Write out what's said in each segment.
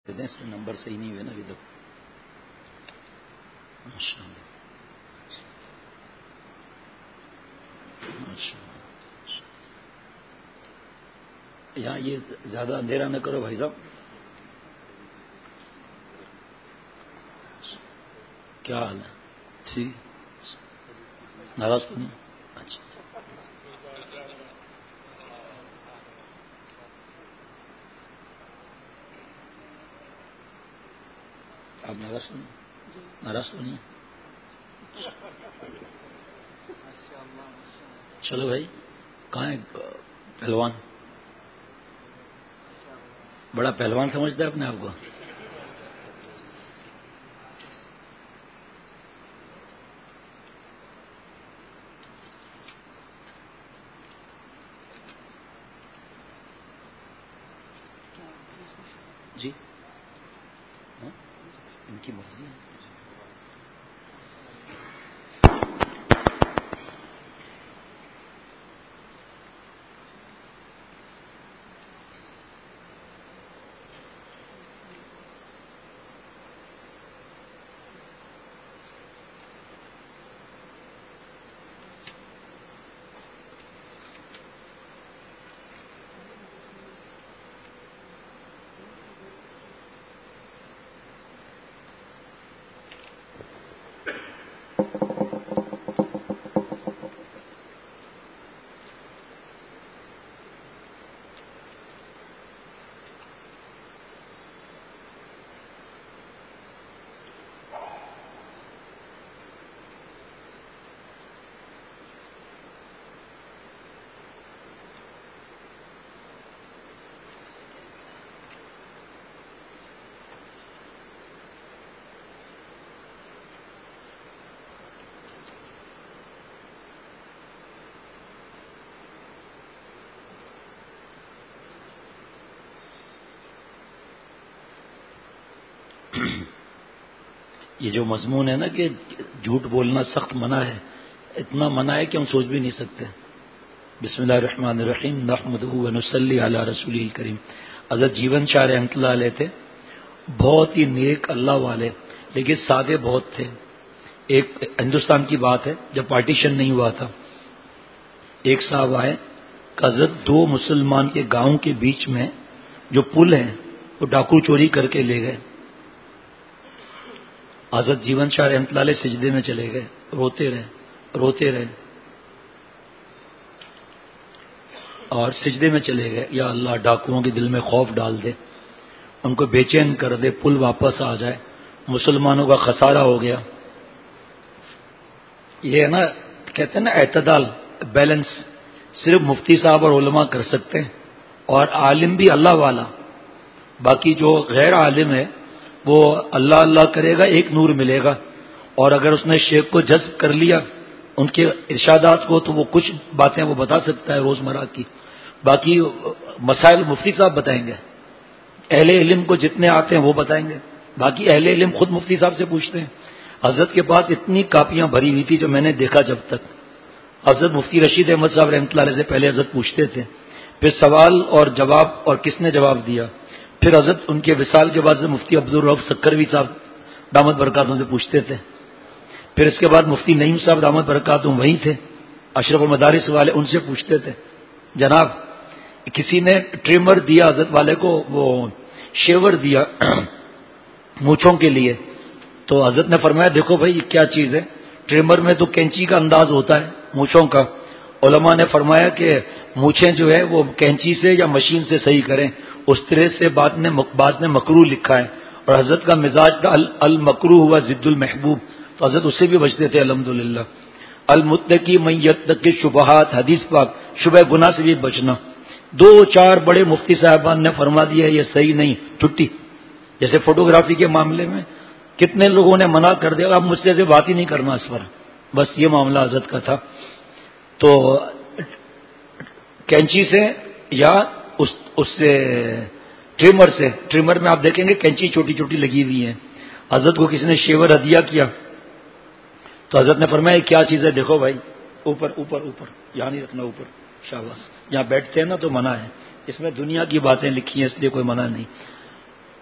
اس میں نمبر صحیح نہیں ہوئے نا ابھی تک. ماشاء اللہ ماشاء اللہ. یہاں یہ زیادہ اندھیرا نہ کرو بھائی صاحب. کیا حال ہے؟ ٹھیک. ناراض تو نہیں؟ اچھا آپ ناراض تو نہیں؟ ناراض تو نہیں؟ چلو بھائی. کہاں ہے پہلوان؟ بڑا پہلوان سمجھتا ہے اپنے آپ کو. جی ہاں؟ ان کی مرضی ہے. یہ جو مضمون ہے نا کہ جھوٹ بولنا سخت منع ہے، اتنا منع ہے کہ ہم سوچ بھی نہیں سکتے. بسم اللہ الرحمن الرحیم نحمدہ و نصلی علی رسول الکریم. حضرت جیون شاہ رحمۃ اللہ علیہ تھے، بہت ہی نیک اللہ والے، لیکن سادے بہت تھے. ایک ہندوستان کی بات ہے، جب پارٹیشن نہیں ہوا تھا، ایک صاحب آئے کہ حضرت دو مسلمان کے گاؤں کے بیچ میں جو پل ہے وہ ڈاکو چوری کر کے لے گئے. حضرت جیون شاہ رحمۃ اللہ علیہ سجدے میں چلے گئے، روتے رہے اور سجدے میں چلے گئے. یا اللہ ڈاکوؤں کے دل میں خوف ڈال دے، ان کو بے چین کر دے، پل واپس آ جائے، مسلمانوں کا خسارہ ہو گیا. یہ ہے نا، کہتے ہیں نا اعتدال، بیلنس، صرف مفتی صاحب اور علماء کر سکتے ہیں، اور عالم بھی اللہ والا. باقی جو غیر عالم ہے وہ اللہ اللہ کرے گا، ایک نور ملے گا. اور اگر اس نے شیخ کو جذب کر لیا ان کے ارشادات کو، تو وہ کچھ باتیں وہ بتا سکتا ہے روزمرہ کی. باقی مسائل مفتی صاحب بتائیں گے، اہل علم کو جتنے آتے ہیں وہ بتائیں گے. باقی اہل علم خود مفتی صاحب سے پوچھتے ہیں. حضرت کے پاس اتنی کاپیاں بھری ہوئی تھی جو میں نے دیکھا جب تک. حضرت مفتی رشید احمد صاحب رحمۃ اللہ علیہ سے پہلے حضرت پوچھتے تھے، پھر سوال اور جواب اور کس نے جواب دیا. پھر حضرت ان کے وصال کے بعد مفتی عبدالرؤف سکروی صاحب دامت برکاتوں سے پوچھتے تھے. پھر اس کے بعد مفتی نعیم صاحب دامت برکاتوں وہیں تھے، اشرف المدارس والے، ان سے پوچھتے تھے. جناب کسی نے ٹریمر دیا حضرت والے کو، وہ شیور دیا مونچھوں کے لیے، تو حضرت نے فرمایا دیکھو بھائی یہ کیا چیز ہے، ٹریمر میں تو کینچی کا انداز ہوتا ہے مونچھوں کا. علماء نے فرمایا کہ مونچھیں جو ہے وہ کینچی سے یا مشین سے صحیح کریں. اس طرح سے بعض نے مکروہ لکھا ہے، اور حضرت کا مزاج تھا المکروہ ہوا ضد المحبوب، تو حضرت اس سے بھی بچتے تھے الحمدللہ. المتقی من یتقی شبہات، حدیث پاک، شبہ گناہ سے بھی بچنا. دو چار بڑے مفتی صاحبان نے فرما دیا یہ صحیح نہیں، چھٹی. جیسے فوٹوگرافی کے معاملے میں کتنے لوگوں نے منع کر دیا، اب مجھ سے بات ہی نہیں کرنا اس پر. بس یہ معاملہ حضرت کا تھا. تو کینچی سے یا اس سے ٹریمر میں آپ دیکھیں گے کینچی چھوٹی چھوٹی لگی ہوئی ہیں. حضرت کو کسی نے شیور ہدیہ کیا تو حضرت نے فرمایا کیا چیز ہے، دیکھو بھائی اوپر اوپر اوپر، یہاں نہیں رکھنا، اوپر شاباش. یہاں بیٹھتے ہیں نا تو منع ہے، اس میں دنیا کی باتیں لکھی ہیں اس لیے کوئی منع نہیں.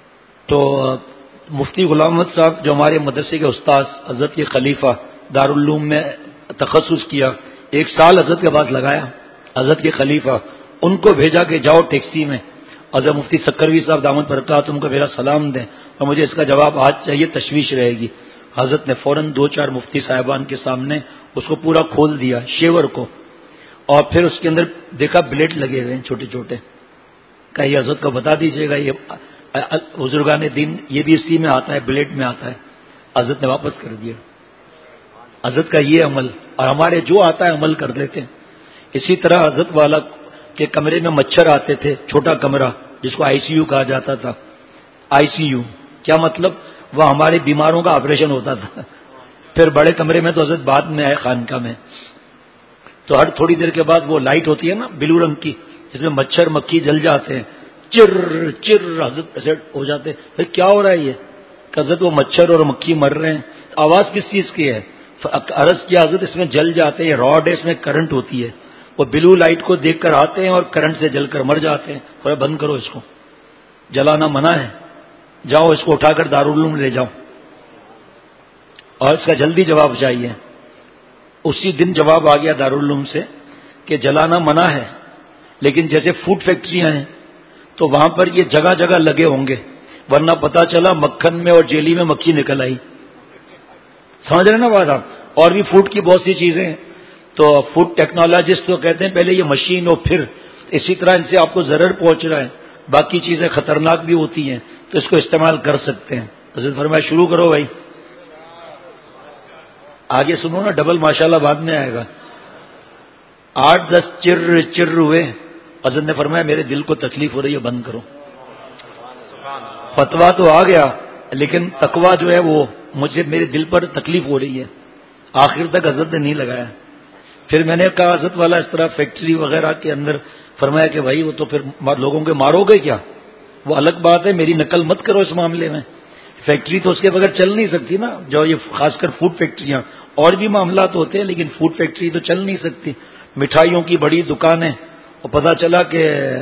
تو مفتی غلام احمد صاحب جو ہمارے مدرسے کے استاذ، حضرت کے خلیفہ، دارالعلوم میں تخصص کیا، 1 سال حضرت کے پاس لگایا، حضرت کے خلیفہ، ان کو بھیجا کہ جاؤ ٹیکسی میں حضرت مفتی سکروی صاحب دامت برکات ان کو میرا سلام دیں اور مجھے اس کا جواب آج چاہیے، تشویش رہے گی۔ حضرت نے فوراً 2-4 مفتی صاحبان کے سامنے اس کو پورا کھول دیا شیور کو، اور پھر اس کے اندر دیکھا بلیڈ لگے ہوئے ہیں چھوٹے چھوٹے، کہ یہ حضرت کو بتا دیجیے گا، یہ بزرگان دین یہ بھی اسی میں آتا ہے، بلیڈ میں آتا ہے۔ حضرت نے واپس کر دیا۔ حضرت کا یہ عمل، اور ہمارے جو آتا ہے عمل کر لیتے ہیں۔ اسی طرح حضرت والا کے کمرے میں مچھر آتے تھے، چھوٹا کمرہ جس کو آئی سی یو کہا جاتا تھا۔ آئی سی یو کیا مطلب؟ وہ ہمارے بیماروں کا آپریشن ہوتا تھا۔ پھر بڑے کمرے میں تو حضرت بعد میں آئے خانقاہ میں، تو ہر تھوڑی دیر کے بعد وہ لائٹ ہوتی ہے نا بلو رنگ کی، جس میں مچھر مکھی جل جاتے ہیں، چر چر حضرت ایسے ہو جاتے ہیں۔ پھر کیا ہو رہا ہے یہ؟ کہ حضرت وہ مچھر اور مکھی مر رہے ہیں، آواز کس چیز کی ہے؟ عرض کیا حضرت اس میں جل جاتے ہیں، راڈ ہے، اس میں کرنٹ ہوتی ہے، وہ بلو لائٹ کو دیکھ کر آتے ہیں اور کرنٹ سے جل کر مر جاتے ہیں۔ تھوڑا بند کرو اس کو، جلانا منع ہے، جاؤ اس کو اٹھا کر دارالعلوم لے جاؤ، اور اس کا جلدی جواب چاہیے۔ اسی دن جواب آ گیا دارالعلوم سے کہ جلانا منع ہے، لیکن جیسے فوڈ فیکٹریاں ہیں تو وہاں پر یہ جگہ جگہ لگے ہوں گے، ورنہ پتا چلا مکھن میں اور جیلی میں مکھی نکل آئی۔ سمجھ رہے نا بات آپ؟ اور بھی فوڈ کی بہت سی چیزیں ہیں، تو فوڈ ٹیکنالوجسٹ تو کہتے ہیں پہلے یہ مشین ہو، پھر اسی طرح ان سے آپ کو ضرر پہنچ رہا ہے، باقی چیزیں خطرناک بھی ہوتی ہیں، تو اس کو استعمال کر سکتے ہیں۔ حضرت فرمایا شروع کرو بھائی، آگے سنو نا، ڈبل ماشاءاللہ بعد میں آئے گا۔ 8-10 چر چر ہوئے، حضرت نے فرمایا میرے دل کو تکلیف ہو رہی ہے، بند کرو۔ فتوا تو آ گیا، لیکن تقویٰ جو ہے وہ مجھے میرے دل پر تکلیف ہو رہی ہے، آخر تک حضرت نے نہیں لگایا۔ پھر میں نے کہا حضرت والا اس طرح فیکٹری وغیرہ کے اندر، فرمایا کہ بھائی وہ تو پھر لوگوں کے مارو گے کیا؟ وہ الگ بات ہے، میری نقل مت کرو اس معاملے میں، فیکٹری تو اس کے بغیر چل نہیں سکتی نا، جو یہ خاص کر فوڈ فیکٹریاں، اور بھی معاملات ہوتے ہیں لیکن فوڈ فیکٹری تو چل نہیں سکتی۔ مٹھائیوں کی بڑی دکانیں، اور پتہ چلا کہ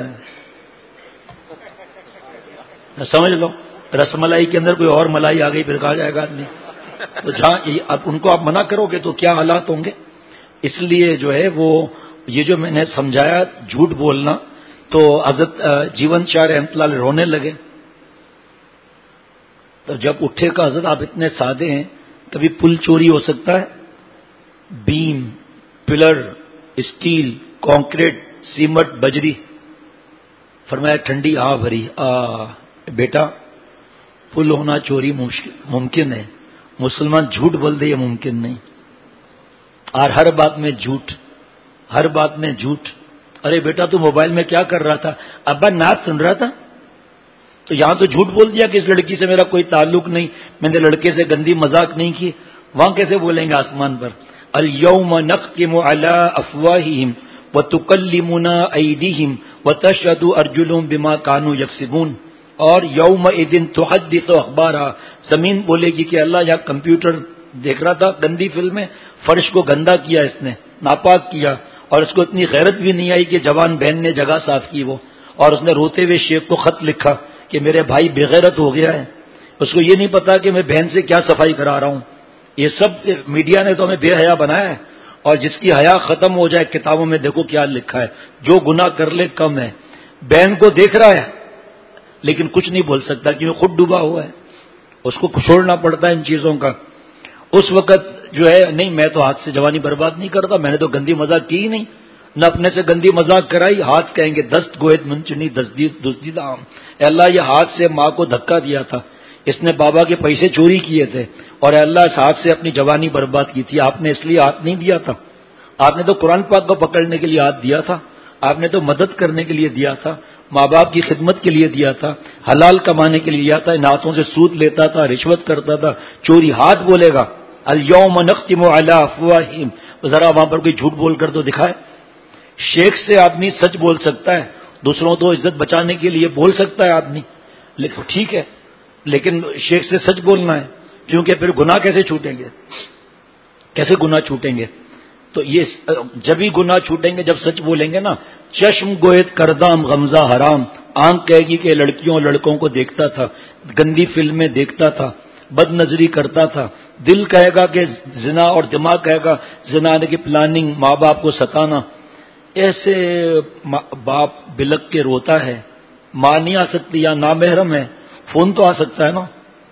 سمجھ لو رس ملائی کے اندر کوئی اور ملائی آ گئی، پھر کہا جائے گا آدمی، تو جہاں اب ان کو آپ منع کرو گے تو کیا حالات ہوں گے؟ اس لیے جو ہے وہ یہ جو میں نے سمجھایا جھوٹ بولنا، تو حضرت جیون شاہ رحمۃ اللہ علیہ رونے لگے۔ تو جب اٹھے کہ حضرت آپ اتنے سادے ہیں، کبھی پل چوری ہو سکتا ہے؟ Beam, pillar, steel, concrete, cement, بجری۔ فرمایا ٹھنڈی آ بھری، بیٹا پل ہونا چوری ممکن ہے، مسلمان جھوٹ بول دے یہ ممکن نہیں، اور ہر بات میں جھوٹ، ہر بات میں جھوٹ۔ ارے بیٹا تو موبائل میں کیا کر رہا تھا؟ ابا نعت سن رہا تھا۔ تو یہاں تو جھوٹ بول دیا کہ اس لڑکی سے میرا کوئی تعلق نہیں، میں نے لڑکے سے گندی مذاق نہیں کی۔ وہاں کیسے بولیں گے آسمان پر؟ الیوم نختم علی افواہہم وتکلمنا ایدیہم وتشہد ارجلہم بما کانوا یکسبون، اور یومئذ تحدث اخبارہا، زمین بولے گی کہ اللہ یہاں کمپیوٹر دیکھ رہا تھا گندی فلم میں، فرش کو گندا کیا اس نے، ناپاک کیا، اور اس کو اتنی غیرت بھی نہیں آئی کہ جوان بہن نے جگہ صاف کی وہ، اور اس نے روتے ہوئے شیخ کو خط لکھا کہ میرے بھائی بے غیرت ہو گیا ہے، اس کو یہ نہیں پتا کہ میں بہن سے کیا صفائی کرا رہا ہوں۔ یہ سب میڈیا نے تو ہمیں بے حیا بنایا ہے، اور جس کی حیا ختم ہو جائے، کتابوں میں دیکھو کیا لکھا ہے، جو گناہ کر لے کم ہے۔ بہن کو دیکھ رہا ہے لیکن کچھ نہیں بول سکتا کیونکہ خود ڈوبا ہوا ہے، اس کو چھوڑنا پڑتا ہے ان چیزوں کا۔ اس وقت جو ہے نہیں، میں تو ہاتھ سے جوانی برباد نہیں کرتا، میں نے تو گندی مذاق کی ہی نہیں، نہ اپنے سے گندی مذاق کرائی۔ ہاتھ کہیں گے دست گوید منچنی دزدیدہ عام، اے اللہ یہ ہاتھ سے ماں کو دھکا دیا تھا، اس نے بابا کے پیسے چوری کیے تھے، اور اے اللہ اس ہاتھ سے اپنی جوانی برباد کی تھی، آپ نے اس لیے ہاتھ نہیں دیا تھا، آپ نے تو قرآن پاک کو پکڑنے کے لیے ہاتھ دیا تھا، آپ نے تو مدد کرنے کے لیے دیا تھا، ماں باپ کی خدمت کے لیے دیا تھا، حلال کمانے کے لیے دیا تھا، ان ہاتھوں سے سود لیتا تھا، رشوت کرتا تھا، چوری۔ ہاتھ بولے گا الیوم نختم علی افواہہم، ذرا وہاں پر کوئی جھوٹ بول کر تو دکھائے۔ شیخ سے آدمی سچ بول سکتا ہے، دوسروں تو عزت بچانے کے لیے بول سکتا ہے آدمی، لیکن ٹھیک ہے، لیکن شیخ سے سچ بولنا ہے، کیونکہ پھر گناہ کیسے چھوٹیں گے؟ کیسے گناہ چھوٹیں گے؟ تو یہ جب ہی گناہ چھوٹیں گے جب سچ بولیں گے نا. چشم گویت کردام غمزہ حرام، آنکھ کہے گی کہ لڑکیوں اور لڑکوں کو دیکھتا تھا، گندی فلمیں دیکھتا تھا، بد نظری کرتا تھا. دل کہے گا کہ زنا، اور دماغ کہے گا زنا کی پلاننگ، ماں باپ کو ستانا. ایسے باپ بلک کے روتا ہے. ماں نہیں آ سکتی یا نامحرم ہے، فون تو آ سکتا ہے نا.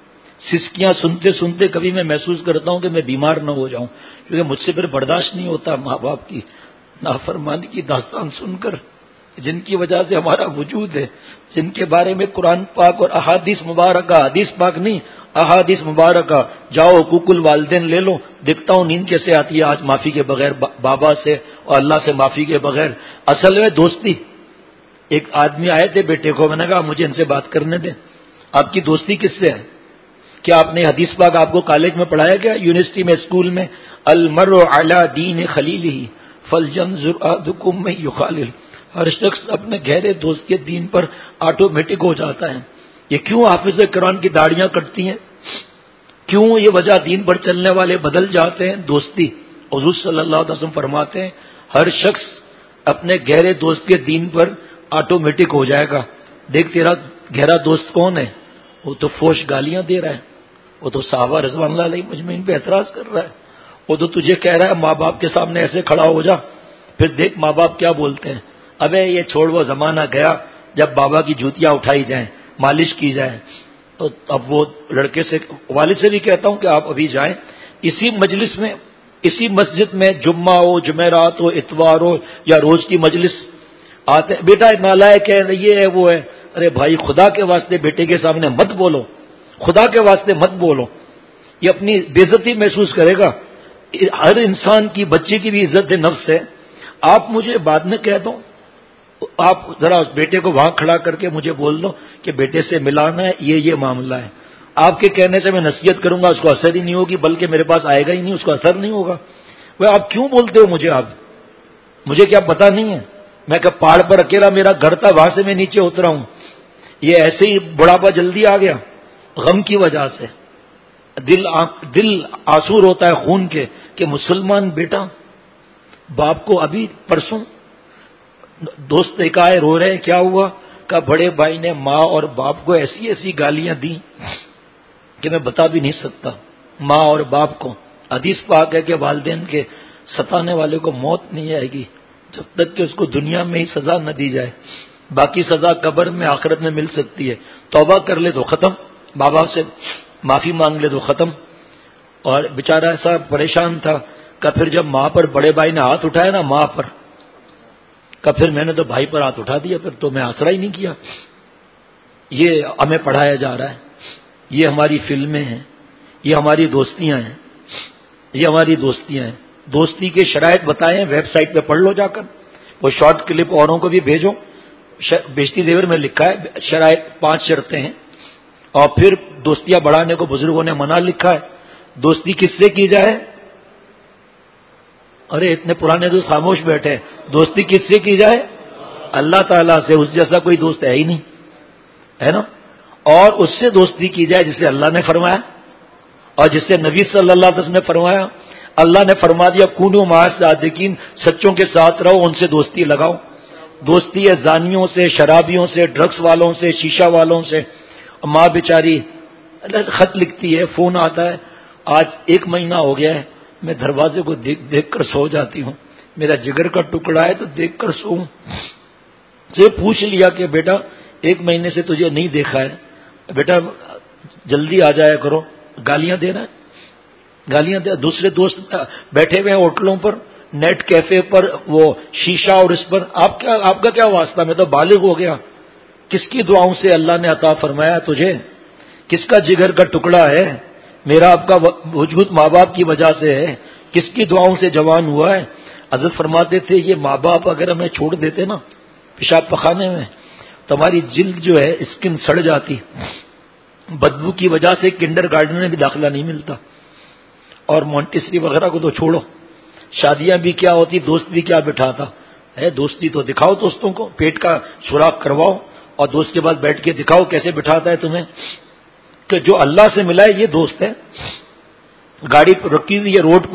سسکیاں سنتے سنتے کبھی میں محسوس کرتا ہوں کہ میں بیمار نہ ہو جاؤں، کیونکہ مجھ سے پھر برداشت نہیں ہوتا ماں باپ کی نافرمانی کی داستان سن کر، جن کی وجہ سے ہمارا وجود ہے، جن کے بارے میں قرآن پاک اور احادیث مبارکہ، حدیث پاک نہیں احادیث مبارکہ، جاؤ حقوق الوالدین لے لو. دیکھتا ہوں نیند کیسے آتی ہے آج معافی کے بغیر بابا سے اور اللہ سے معافی کے بغیر. اصل میں دوستی. ایک آدمی آئے تھے بیٹے کو، میں نے کہا مجھے ان سے بات کرنے دیں. آپ کی دوستی کس سے ہے؟ کیا آپ نے حدیث پاک آپ کو کالج میں پڑھایا کیا، یونیورسٹی میں، اسکول میں؟ المرء علی دین خلیلہ فلینظر احدکم من یخالل. ہر شخص اپنے گہرے دوست کے دین پر آٹومیٹک ہو جاتا ہے. یہ کیوں حافظ قرآن کی داڑیاں کٹتی ہیں؟ کیوں یہ وجہ دین پر چلنے والے بدل جاتے ہیں؟ دوستی. حضور صلی اللہ علیہ وسلم فرماتے ہیں ہر شخص اپنے گہرے دوست کے دین پر آٹومیٹک ہو جائے گا. دیکھ تیرا گہرا دوست کون ہے؟ وہ تو فوش گالیاں دے رہا ہے، وہ تو صحابہ رضوان اللہ علیہ مجمعین پہ اعتراض کر رہا ہے، وہ تو تجھے کہہ رہا ہے ماں باپ کے سامنے ایسے کھڑا ہو جا. پھر دیکھ ماں باپ کیا بولتے ہیں. ابے یہ چھوڑ، وہ زمانہ گیا جب بابا کی جوتیاں اٹھائی جائیں، مالش کی جائے. تو اب وہ لڑکے سے، والد سے بھی کہتا ہوں کہ آپ ابھی جائیں، اسی مجلس میں، اسی مسجد میں، جمعہ ہو، جمعرات ہو، اتوار ہو یا روز کی مجلس آتے، بیٹا نالائق ہے، یہ ہے وہ ہے. ارے بھائی خدا کے واسطے بیٹے کے سامنے مت بولو، خدا کے واسطے مت بولو. یہ اپنی بےعزتی محسوس کرے گا. ہر انسان کی، بچے کی بھی عزت نفس ہے. آپ مجھے بعد میں کہہ دو، آپ ذرا بیٹے کو وہاں کھڑا کر کے مجھے بول دو کہ بیٹے سے ملانا ہے، یہ معاملہ ہے. آپ کے کہنے سے میں نصیحت کروں گا، اس کو اثر ہی نہیں ہوگی، بلکہ میرے پاس آئے گا ہی نہیں، اس کو اثر نہیں ہوگا. وہ آپ کیوں بولتے ہو مجھے؟ آپ مجھے کیا پتا نہیں ہے؟ میں کہ پہاڑ پر اکیلا میرا گھر تھا، وہاں سے میں نیچے اترا ہوں. یہ ایسے ہی بڑھاپا جلدی آ گیا غم کی وجہ سے. دل آسور ہوتا ہے خون کے کہ مسلمان بیٹا باپ کو ابھی پرسوں دوست ایک آئے، رو رہے کیا ہوا؟ کہ بڑے بھائی نے ماں اور باپ کو ایسی ایسی گالیاں دی کہ میں بتا بھی نہیں سکتا. ماں اور باپ کو حدیث پاک ہے کہ والدین کے ستانے والے کو موت نہیں آئے گی جب تک کہ اس کو دنیا میں ہی سزا نہ دی جائے. باقی سزا قبر میں، آخرت میں مل سکتی ہے. توبہ کر لے تو ختم، بابا سے معافی مانگ لے تو ختم. اور بیچارہ ایسا پریشان تھا کہ پھر جب ماں پر بڑے بھائی نے ہاتھ اٹھایا نا، ماں پر، کہ پھر میں نے تو بھائی پر ہاتھ اٹھا دیا، پھر تو میں آسرا ہی نہیں کیا. یہ ہمیں پڑھایا جا رہا ہے، یہ ہماری فلمیں ہیں، یہ ہماری دوستیاں ہیں، یہ ہماری دوستیاں ہیں. دوستی کے شرائط بتائیں، ویب سائٹ پہ پڑھ لو جا کر. وہ شارٹ کلپ اوروں کو بھی بھیجو. بیشتی زیور میں لکھا ہے شرائط، 5 شرطیں ہیں. اور پھر دوستیاں بڑھانے کو بزرگوں نے منع لکھا ہے. دوستی کس سے کی جائے؟ ارے اتنے پرانے تو خاموش بیٹھے. دوستی کس سے کی جائے؟ اللہ تعالیٰ سے. اس جیسا کوئی دوست ہے ہی نہیں، ہے نا. اور اس سے دوستی کی جائے جسے اللہ نے فرمایا اور جس سے نبی صلی اللہ علیہ وسلم نے فرمایا. اللہ نے فرما دیا کونوا مع الصادقین، سچوں کے ساتھ رہو، ان سے دوستی لگاؤ. دوستی ہے زانیوں سے، شرابیوں سے، ڈرگس والوں سے، شیشہ والوں سے. ماں بیچاری خط لکھتی ہے، فون آتا ہے. آج 1 مہینہ ہو گیا ہے، میں دروازے کو دیکھ دیکھ کر سو جاتی ہوں. میرا جگر کا ٹکڑا ہے تو دیکھ کر سوؤں. سے پوچھ لیا کہ بیٹا 1 مہینے سے تجھے نہیں دیکھا ہے، بیٹا جلدی آ جایا کرو. گالیاں دے رہا ہے، گالیاں دے. دوسرے دوست بیٹھے ہوئے ہیں ہوٹلوں پر، نیٹ کیفے پر، وہ شیشہ اور اس پر. آپ کا کیا واسطہ؟ میں تو بالغ ہو گیا. کس کی دعاؤں سے اللہ نے عطا فرمایا تجھے؟ کس کا جگر کا ٹکڑا ہے؟ میرا آپ کا وجود ماں باپ کی وجہ سے ہے. کس کی دعاؤں سے جوان ہوا ہے؟ حضرت فرماتے تھے یہ ماں باپ اگر ہمیں چھوڑ دیتے نا پیشاب پخانے میں تو ہماری جلد جو ہے اسکن سڑ جاتی. بدبو کی وجہ سے کنڈر گارڈن میں بھی داخلہ نہیں ملتا. اور مونٹیسری وغیرہ کو تو چھوڑو، شادیاں بھی کیا ہوتی، دوست بھی کیا بٹھاتا ہے. دوستی تو دکھاؤ دوستوں کو، پیٹ کا سوراخ کرواؤ اور دوست کے بعد بیٹھ کے دکھاؤ کیسے بٹھاتا ہے تمہیں. کہ جو اللہ سے ملا ہے یہ دوست ہے. گاڑی رکی ہوئی ہے روڈ پر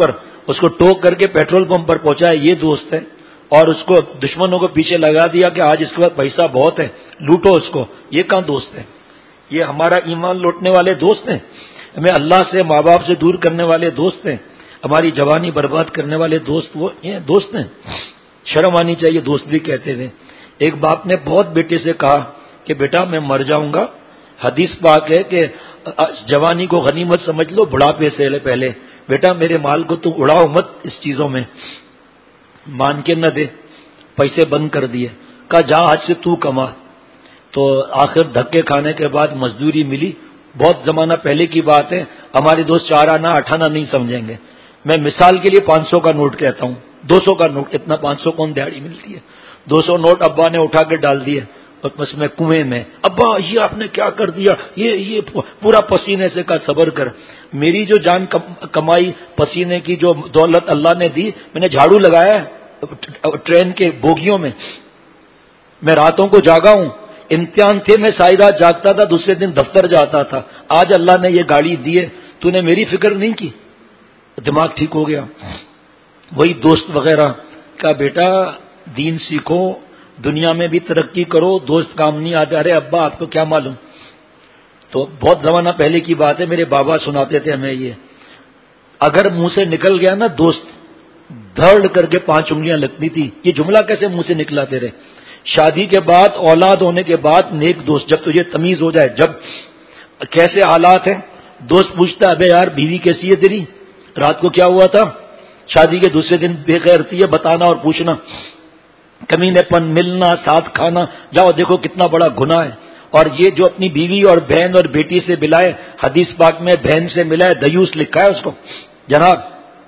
اس کو ٹوک کر کے پیٹرول پمپ پر پہنچایا یہ دوست ہے، اور اس کو دشمنوں کو پیچھے لگا دیا کہ آج اس کے پاس پیسہ بہت ہے، لوٹو اس کو، یہ کہاں دوست ہے؟ یہ ہمارا ایمان لوٹنے والے دوست ہیں، ہمیں اللہ سے ماں باپ سے دور کرنے والے دوست ہیں، ہماری جوانی برباد کرنے والے دوست وہ یہ دوست ہیں۔ شرم آنی چاہیے، دوست بھی کہتے تھے۔ ایک باپ نے بہت بیٹے سے کہا کہ بیٹا میں مر جاؤں گا، حدیث پاک ہے کہ جوانی کو غنیمت سمجھ لو، بڑھاپے سے پہلے بیٹا میرے مال کو تم اڑاؤ مت اس چیزوں میں۔ مان کے نہ دے، پیسے بند کر دیے، کہا جا آج سے تو کما۔ تو آخر دھکے کھانے کے بعد مزدوری ملی، بہت زمانہ پہلے کی بات ہے، ہمارے دوست 4 آنا 8 آنا نہیں سمجھیں گے، میں مثال کے لیے 500 کا نوٹ کہتا ہوں، 200 کا نوٹ، اتنا 500 کون دیہڑی ملتی ہے، 200 نوٹ ابا نے اٹھا کے ڈال دیے اس میں کنویں میں۔ ابا یہ آپ نے کیا کر دیا، یہ پورا پسینے سے کا صبر کر، میری جو جان کمائی پسینے کی جو دولت اللہ نے دی، میں نے جھاڑو لگایا ٹرین کے بوگیوں میں، میں راتوں کو جاگا ہوں، امتحان تھے میں ساری رات جاگتا تھا، دوسرے دن دفتر جاتا تھا، آج اللہ نے یہ گاڑی دی ہے، تو نے میری فکر نہیں کی، دماغ ٹھیک ہو گیا۔ وہی دوست وغیرہ کا بیٹا دین سیکھو، دنیا میں بھی ترقی کرو، دوست کام نہیں آتے، ارے ابا آپ کو کیا معلوم۔ تو بہت زمانہ پہلے کی بات ہے، میرے بابا سناتے تھے ہمیں یہ، اگر منہ سے نکل گیا نا دوست، دھڑ کر کے 5 انگلیاں لگتی تھی۔ یہ جملہ کیسے منہ سے نکلا تیرے؟ شادی کے بعد، اولاد ہونے کے بعد نیک دوست، جب تجھے تمیز ہو جائے، جب کیسے حالات ہیں، دوست پوچھتا ابے یار بیوی کیسی ہے تیری، رات کو کیا ہوا تھا، شادی کے دوسرے دن بے غیرتی ہے بتانا اور پوچھنا، کمینے پن، ملنا، ساتھ کھانا، جاؤ دیکھو کتنا بڑا گناہ ہے۔ اور یہ جو اپنی بیوی اور بہن اور بیٹی سے ملائے، حدیث پاک میں بہن سے ملائے دیوس لکھا ہے اس کو جناب۔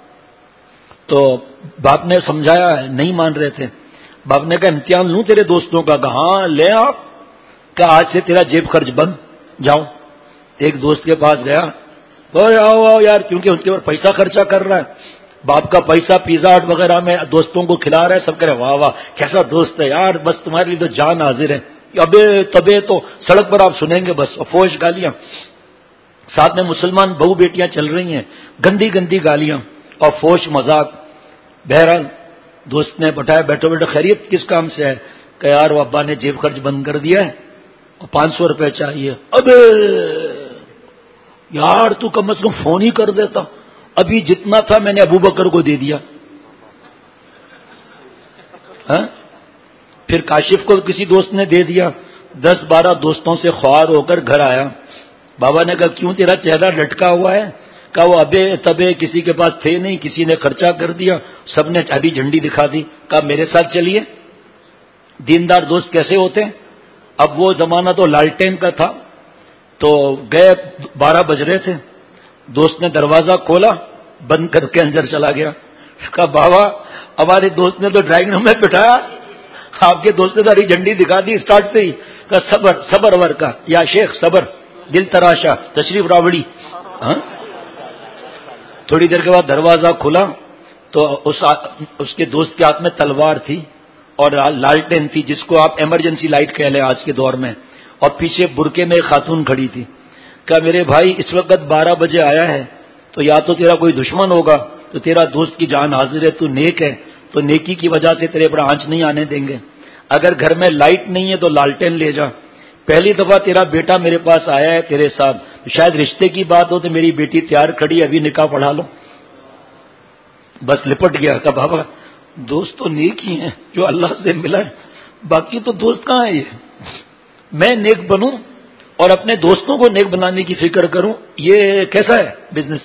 تو باپ نے سمجھایا، نہیں مان رہے تھے، باپ نے کہا امتحان لوں تیرے دوستوں کا، کہا ہاں لے آپ، کہ آج سے تیرا جیب خرچ بند، جاؤ۔ ایک دوست کے پاس گیا، آؤ آؤ یار، کیونکہ ان کے اوپر پیسہ خرچہ کر رہا ہے، باپ کا پیسہ پیزا ہٹ وغیرہ میں دوستوں کو کھلا رہا ہے، سب کرے واہ واہ کیسا دوست ہے یار، بس تمہارے لیے تو جان حاضر ہے، ابے تبے تو سڑک پر آپ سنیں گے بس فوش گالیاں، ساتھ میں مسلمان بہو بیٹیاں چل رہی ہیں، گندی گندی گالیاں اور فوش مذاق۔ بہرحال دوست نے بتایا بیٹھو بیٹھو خیریت کس کام سے ہے، کہ یار وہ ابا نے جیب خرچ بند کر دیا ہے اور 500 روپے چاہیے۔ ابے یار تو کم از کم فون ہی کر دیتا، ابھی جتنا تھا میں نے ابو بکر کو دے دیا۔ ہاں؟ پھر کاشف کو کسی دوست نے دے دیا، 10-12 دوستوں سے خوار ہو کر گھر آیا، بابا نے کہا کیوں تیرا چہرہ لٹکا ہوا ہے، کہا وہ ابے تبے کسی کے پاس تھے نہیں، کسی نے خرچہ کر دیا، سب نے ابھی جھنڈی دکھا دی، کہا میرے ساتھ چلیے۔ دیندار دوست کیسے ہوتے ہیں؟ اب وہ زمانہ تو لالٹین کا تھا، تو گئے 12 بج رہے تھے، دوست نے دروازہ کھولا، بند کر کے اندر چلا گیا، کہا بابا ہمارے دوست نے تو ڈرائنگ روم میں بٹھایا، آپ کے دوست نے تو ہری جھنڈی دکھا دی اسٹارٹ سے ہی، کہا صبر صبر ور کا یا شیخ صبر، دل تراشا تشریف راوڑی۔ ہاں؟ تھوڑی دیر کے بعد دروازہ کھلا تو اس کے دوست کے ہاتھ میں تلوار تھی اور لالٹین تھی، جس کو آپ ایمرجنسی لائٹ کہہ لیں آج کے دور میں، اور پیچھے برقعے میں ایک خاتون کھڑی تھی۔ کہا میرے بھائی اس وقت 12 بجے آیا ہے تو یا تو تیرا کوئی دشمن ہوگا، تو تیرا دوست کی جان حاضر ہے، تو نیک ہے، تو نیکی کی وجہ سے تیرے پر آنچ نہیں آنے دیں گے، اگر گھر میں لائٹ نہیں ہے تو لالٹین لے جا، پہلی دفعہ تیرا بیٹا میرے پاس آیا ہے تیرے ساتھ، شاید رشتے کی بات ہو تو میری بیٹی تیار کھڑی، ابھی نکاح پڑھا لو۔ بس لپٹ گیا، کہا بابا دوست تو نیک ہی ہیں جو اللہ سے ملا ہے، باقی تو دوست کہاں ہے، یہ میں نیک بنوں اور اپنے دوستوں کو نیک بنانے کی فکر کروں، یہ کیسا ہے بزنس؟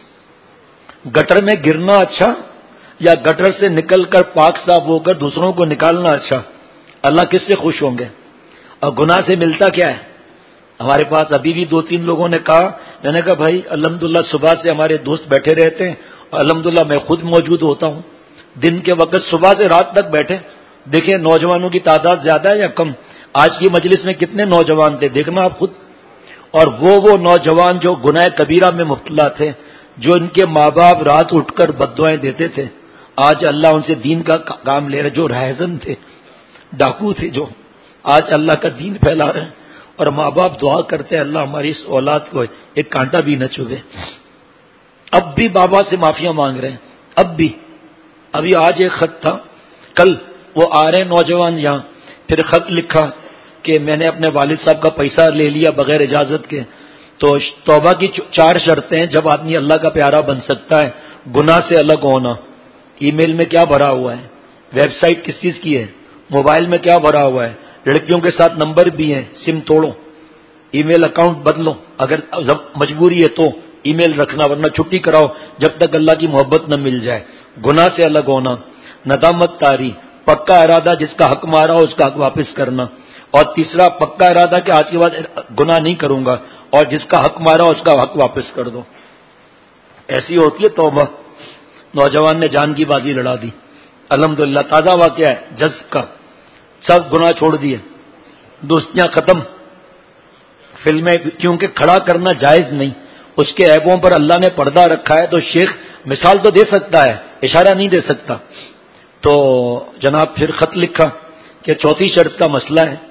گٹر میں گرنا اچھا یا گٹر سے نکل کر پاک صاف ہو کر دوسروں کو نکالنا اچھا؟ اللہ کس سے خوش ہوں گے؟ اور گناہ سے ملتا کیا ہے؟ ہمارے پاس ابھی بھی 2-3 لوگوں نے کہا، میں نے کہا بھائی الحمدللہ صبح سے ہمارے دوست بیٹھے رہتے ہیں اور الحمدللہ میں خود موجود ہوتا ہوں، دن کے وقت صبح سے رات تک بیٹھے، دیکھیں نوجوانوں کی تعداد زیادہ ہے یا کم؟ آج کی مجلس میں کتنے نوجوان تھے دیکھنا آپ خود، اور وہ نوجوان جو گناہ کبیرہ میں مبتلا تھے، جو ان کے ماں باپ رات اٹھ کر بددعائیں دیتے تھے، آج اللہ ان سے دین کا کام لے رہے، جو رہزن تھے، ڈاکو تھے، جو آج اللہ کا دین پھیلا رہے ہیں، اور ماں باپ دعا کرتے ہیں اللہ ہماری اس اولاد کو ایک کانٹا بھی نہ چبھے۔ اب بھی بابا سے معافیاں مانگ رہے ہیں، اب بھی ابھی آج ایک خط تھا، کل وہ آ رہے نوجوان یہاں، پھر خط لکھا کہ میں نے اپنے والد صاحب کا پیسہ لے لیا بغیر اجازت کے. تو توبہ کی 4 شرطیں ہیں جب آدمی اللہ کا پیارا بن سکتا ہے. گناہ سے الگ ہونا، ای میل میں کیا بھرا ہوا ہے، ویب سائٹ کس چیز کی ہے، موبائل میں کیا بھرا ہوا ہے، لڑکیوں کے ساتھ نمبر بھی ہیں، سم توڑو، ای میل اکاؤنٹ بدلو، اگر مجبوری ہے تو ای میل رکھنا، ورنہ چھٹی کراؤ جب تک اللہ کی محبت نہ مل جائے. گناہ سے الگ ہونا، ندامت طاری، پکا ارادہ جس کا حق مارا ہو اس کا حق واپس کرنا. اور تیسرا پکا ارادہ کہ آج کے بعد گناہ نہیں کروں گا، اور جس کا حق مارا اس کا حق واپس کر دو. ایسی ہوتی ہے توبہ. نوجوان نے جان کی بازی لڑا دی، الحمدللہ. تازہ واقعہ ہے جذب کا، سب گناہ چھوڑ دیے، دوستیاں ختم. فلمیں کیونکہ کھڑا کرنا جائز نہیں، اس کے عیبوں پر اللہ نے پردہ رکھا ہے، تو شیخ مثال تو دے سکتا ہے، اشارہ نہیں دے سکتا. تو جناب پھر خط لکھا کہ 4تھی شرط کا مسئلہ ہے.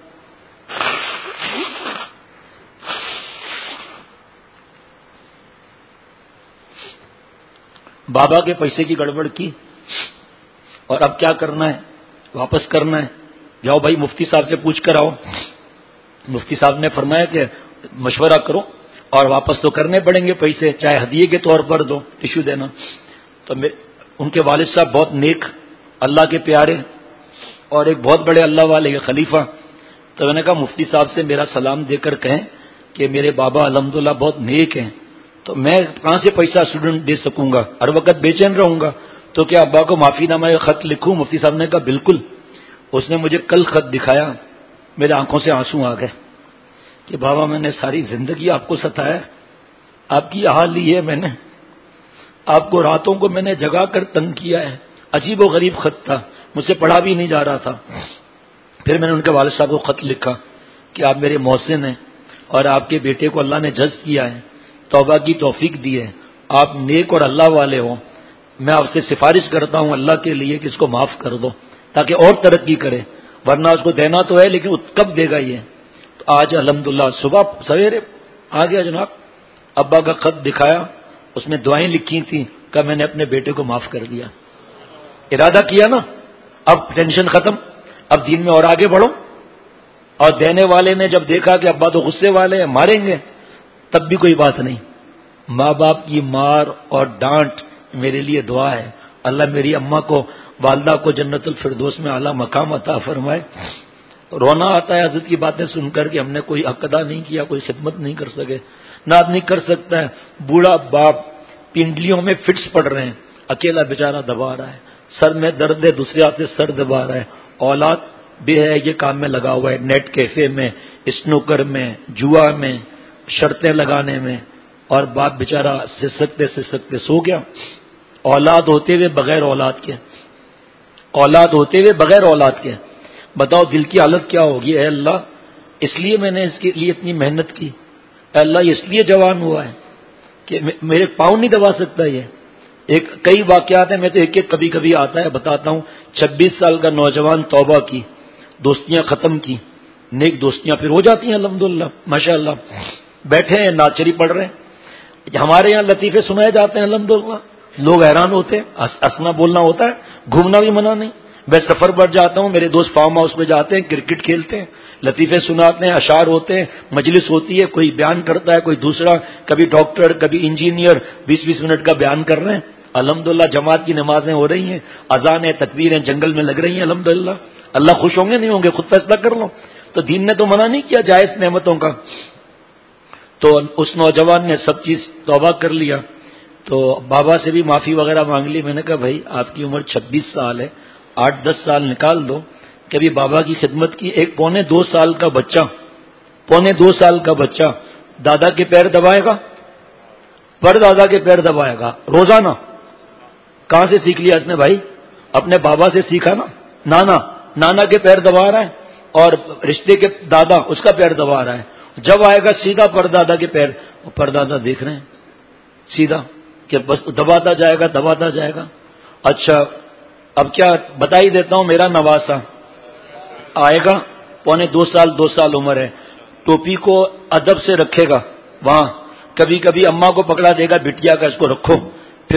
بابا کے پیسے کی گڑبڑ کی اور اب کیا کرنا ہے، واپس کرنا ہے. جاؤ بھائی مفتی صاحب سے پوچھ کر آؤ. مفتی صاحب نے فرمایا کہ مشورہ کرو اور واپس تو کرنے پڑیں گے پیسے، چاہے ہدیے کے طور پر دو، ٹیشو دینا. تو ان کے والد صاحب بہت نیک، اللہ کے پیارے اور ایک بہت بڑے اللہ والے کے خلیفہ. تو میں نے کہا مفتی صاحب سے میرا سلام دے کر کہیں کہ میرے بابا الحمدللہ بہت نیک ہیں، تو میں کہاں سے پیسہ اسٹوڈنٹ دے سکوں گا، ہر وقت بے چین رہوں گا، تو کیا ابا کو معافی نامہ خط لکھوں؟ مفتی صاحب نے کہا بالکل. اس نے مجھے کل خط دکھایا، میرے آنکھوں سے آنسو آ گئے کہ بابا میں نے ساری زندگی آپ کو ستایا، آپ کی حال لی ہے، میں نے آپ کو راتوں کو میں نے جگا کر تنگ کیا ہے. عجیب و غریب خط تھا، مجھ سے پڑھا بھی نہیں جا رہا تھا. پھر میں نے ان کے والد صاحب کو خط لکھا کہ آپ میرے محسن ہیں اور آپ کے بیٹے کو اللہ نے جذب کیا ہے، توبہ کی توفیق دی ہے، آپ نیک اور اللہ والے ہوں، میں آپ سے سفارش کرتا ہوں اللہ کے لیے کہ اس کو معاف کر دو تاکہ اور ترقی کرے، ورنہ اس کو دینا تو ہے لیکن کب دے گا یہ. تو آج الحمدللہ صبح سویرے آ گیا جناب، ابا کا خط دکھایا، اس میں دعائیں لکھی تھیں کہ میں نے اپنے بیٹے کو معاف کر دیا. ارادہ کیا نا، اب ٹینشن ختم، اب دین میں اور آگے بڑھو. اور دینے والے نے جب دیکھا کہ ابا تو غصے والے ہیں، ماریں گے، تب بھی کوئی بات نہیں. ماں باپ کی مار اور ڈانٹ میرے لیے دعا ہے، اللہ میری اماں کو، والدہ کو جنت الفردوس میں اعلیٰ مقام عطا فرمائے. رونا آتا ہے حضرت کی باتیں سن کر کہ ہم نے کوئی حق ادا نہیں کیا، کوئی خدمت نہیں کر سکے. نہ آدمی کر سکتا ہے، بوڑھا باپ پنڈلیوں میں فٹس پڑ رہے ہیں، اکیلا بیچارہ دبا رہا ہے، سر میں درد ہے، دوسرے ہاتھ سے سر دبا رہا ہے، اولاد بھی ہے یہ کام میں لگا ہوا ہے، نیٹ کیفے میں، اسنوکر میں، جوا میں، شرطیں لگانے میں، اور باپ بیچارہ سسکتے سو گیا. اولاد ہوتے ہوئے بغیر اولاد کے، اولاد ہوتے ہوئے بغیر اولاد کے، بتاؤ دل کی حالت کیا ہوگی. اے اللہ اس لیے میں نے اس کے لیے اتنی محنت کی، اے اللہ اس لیے جوان ہوا ہے کہ میرے پاؤں نہیں دبا سکتا. یہ کئی واقعات ہیں، میں تو ایک کبھی کبھی آتا ہے بتاتا ہوں. 26 سال کا نوجوان توبہ کی، دوستیاں ختم کی، نیک دوستیاں پھر ہو جاتی ہیں الحمدللہ ماشاءاللہ. بیٹھے ہیں ناچری پڑھ رہے ہیں، ہمارے یہاں لطیفے سنائے جاتے ہیں الحمدللہ، لوگ حیران ہوتے ہیں. ہنسنا بولنا ہوتا ہے، گھومنا بھی منع نہیں. میں سفر پر جاتا ہوں، میرے دوست فارم ہاؤس میں جاتے ہیں، کرکٹ کھیلتے ہیں، لطیفے سناتے ہیں، اشعار ہوتے ہیں، مجلس ہوتی ہے، کوئی بیان کرتا ہے، کوئی دوسرا، کبھی ڈاکٹر کبھی انجینئر، 20-20 منٹ کا بیان کر رہے ہیں. الحمدللہ جماعت کی نمازیں ہو رہی ہیں، اذانیں تکبیریں جنگل میں لگ رہی ہیں الحمدللہ. اللہ خوش ہوں گے نہیں ہوں گے خود فیصلہ کر لو. تو دین نے تو منع نہیں کیا جائز نعمتوں کا. تو اس نوجوان نے سب چیز توبہ کر لیا. تو بابا سے بھی معافی وغیرہ مانگ لی. میں نے کہا بھائی آپ کی عمر 26 سال ہے، 8-10 سال نکال دو. کبھی بابا کی خدمت کی. ایک 2.25 سال کا بچہ، 2.25 سال کا بچہ دادا کے پیر دبائے گا، پر دادا کے پیر دبائے گا روزانہ. کہاں سے سیکھ لیا اس نے بھائی؟ اپنے بابا سے سیکھا نا. نانا کے پیر دبا رہا ہے اور رشتے کے دادا اس کا پیر دبا رہا ہے. جب آئے گا سیدھا پردادا کے پیر، پردادا دیکھ رہے ہیں سیدھا کہ بس دباتا جائے گا. اچھا اب کیا بتا ہی دیتا ہوں، میرا نواسا آئے گا، 2.25 سال عمر ہے، ٹوپی کو ادب سے رکھے گا وہاں، کبھی کبھی اماں کو پکڑا دے گا، بٹیا کا اس کو رکھو، پھر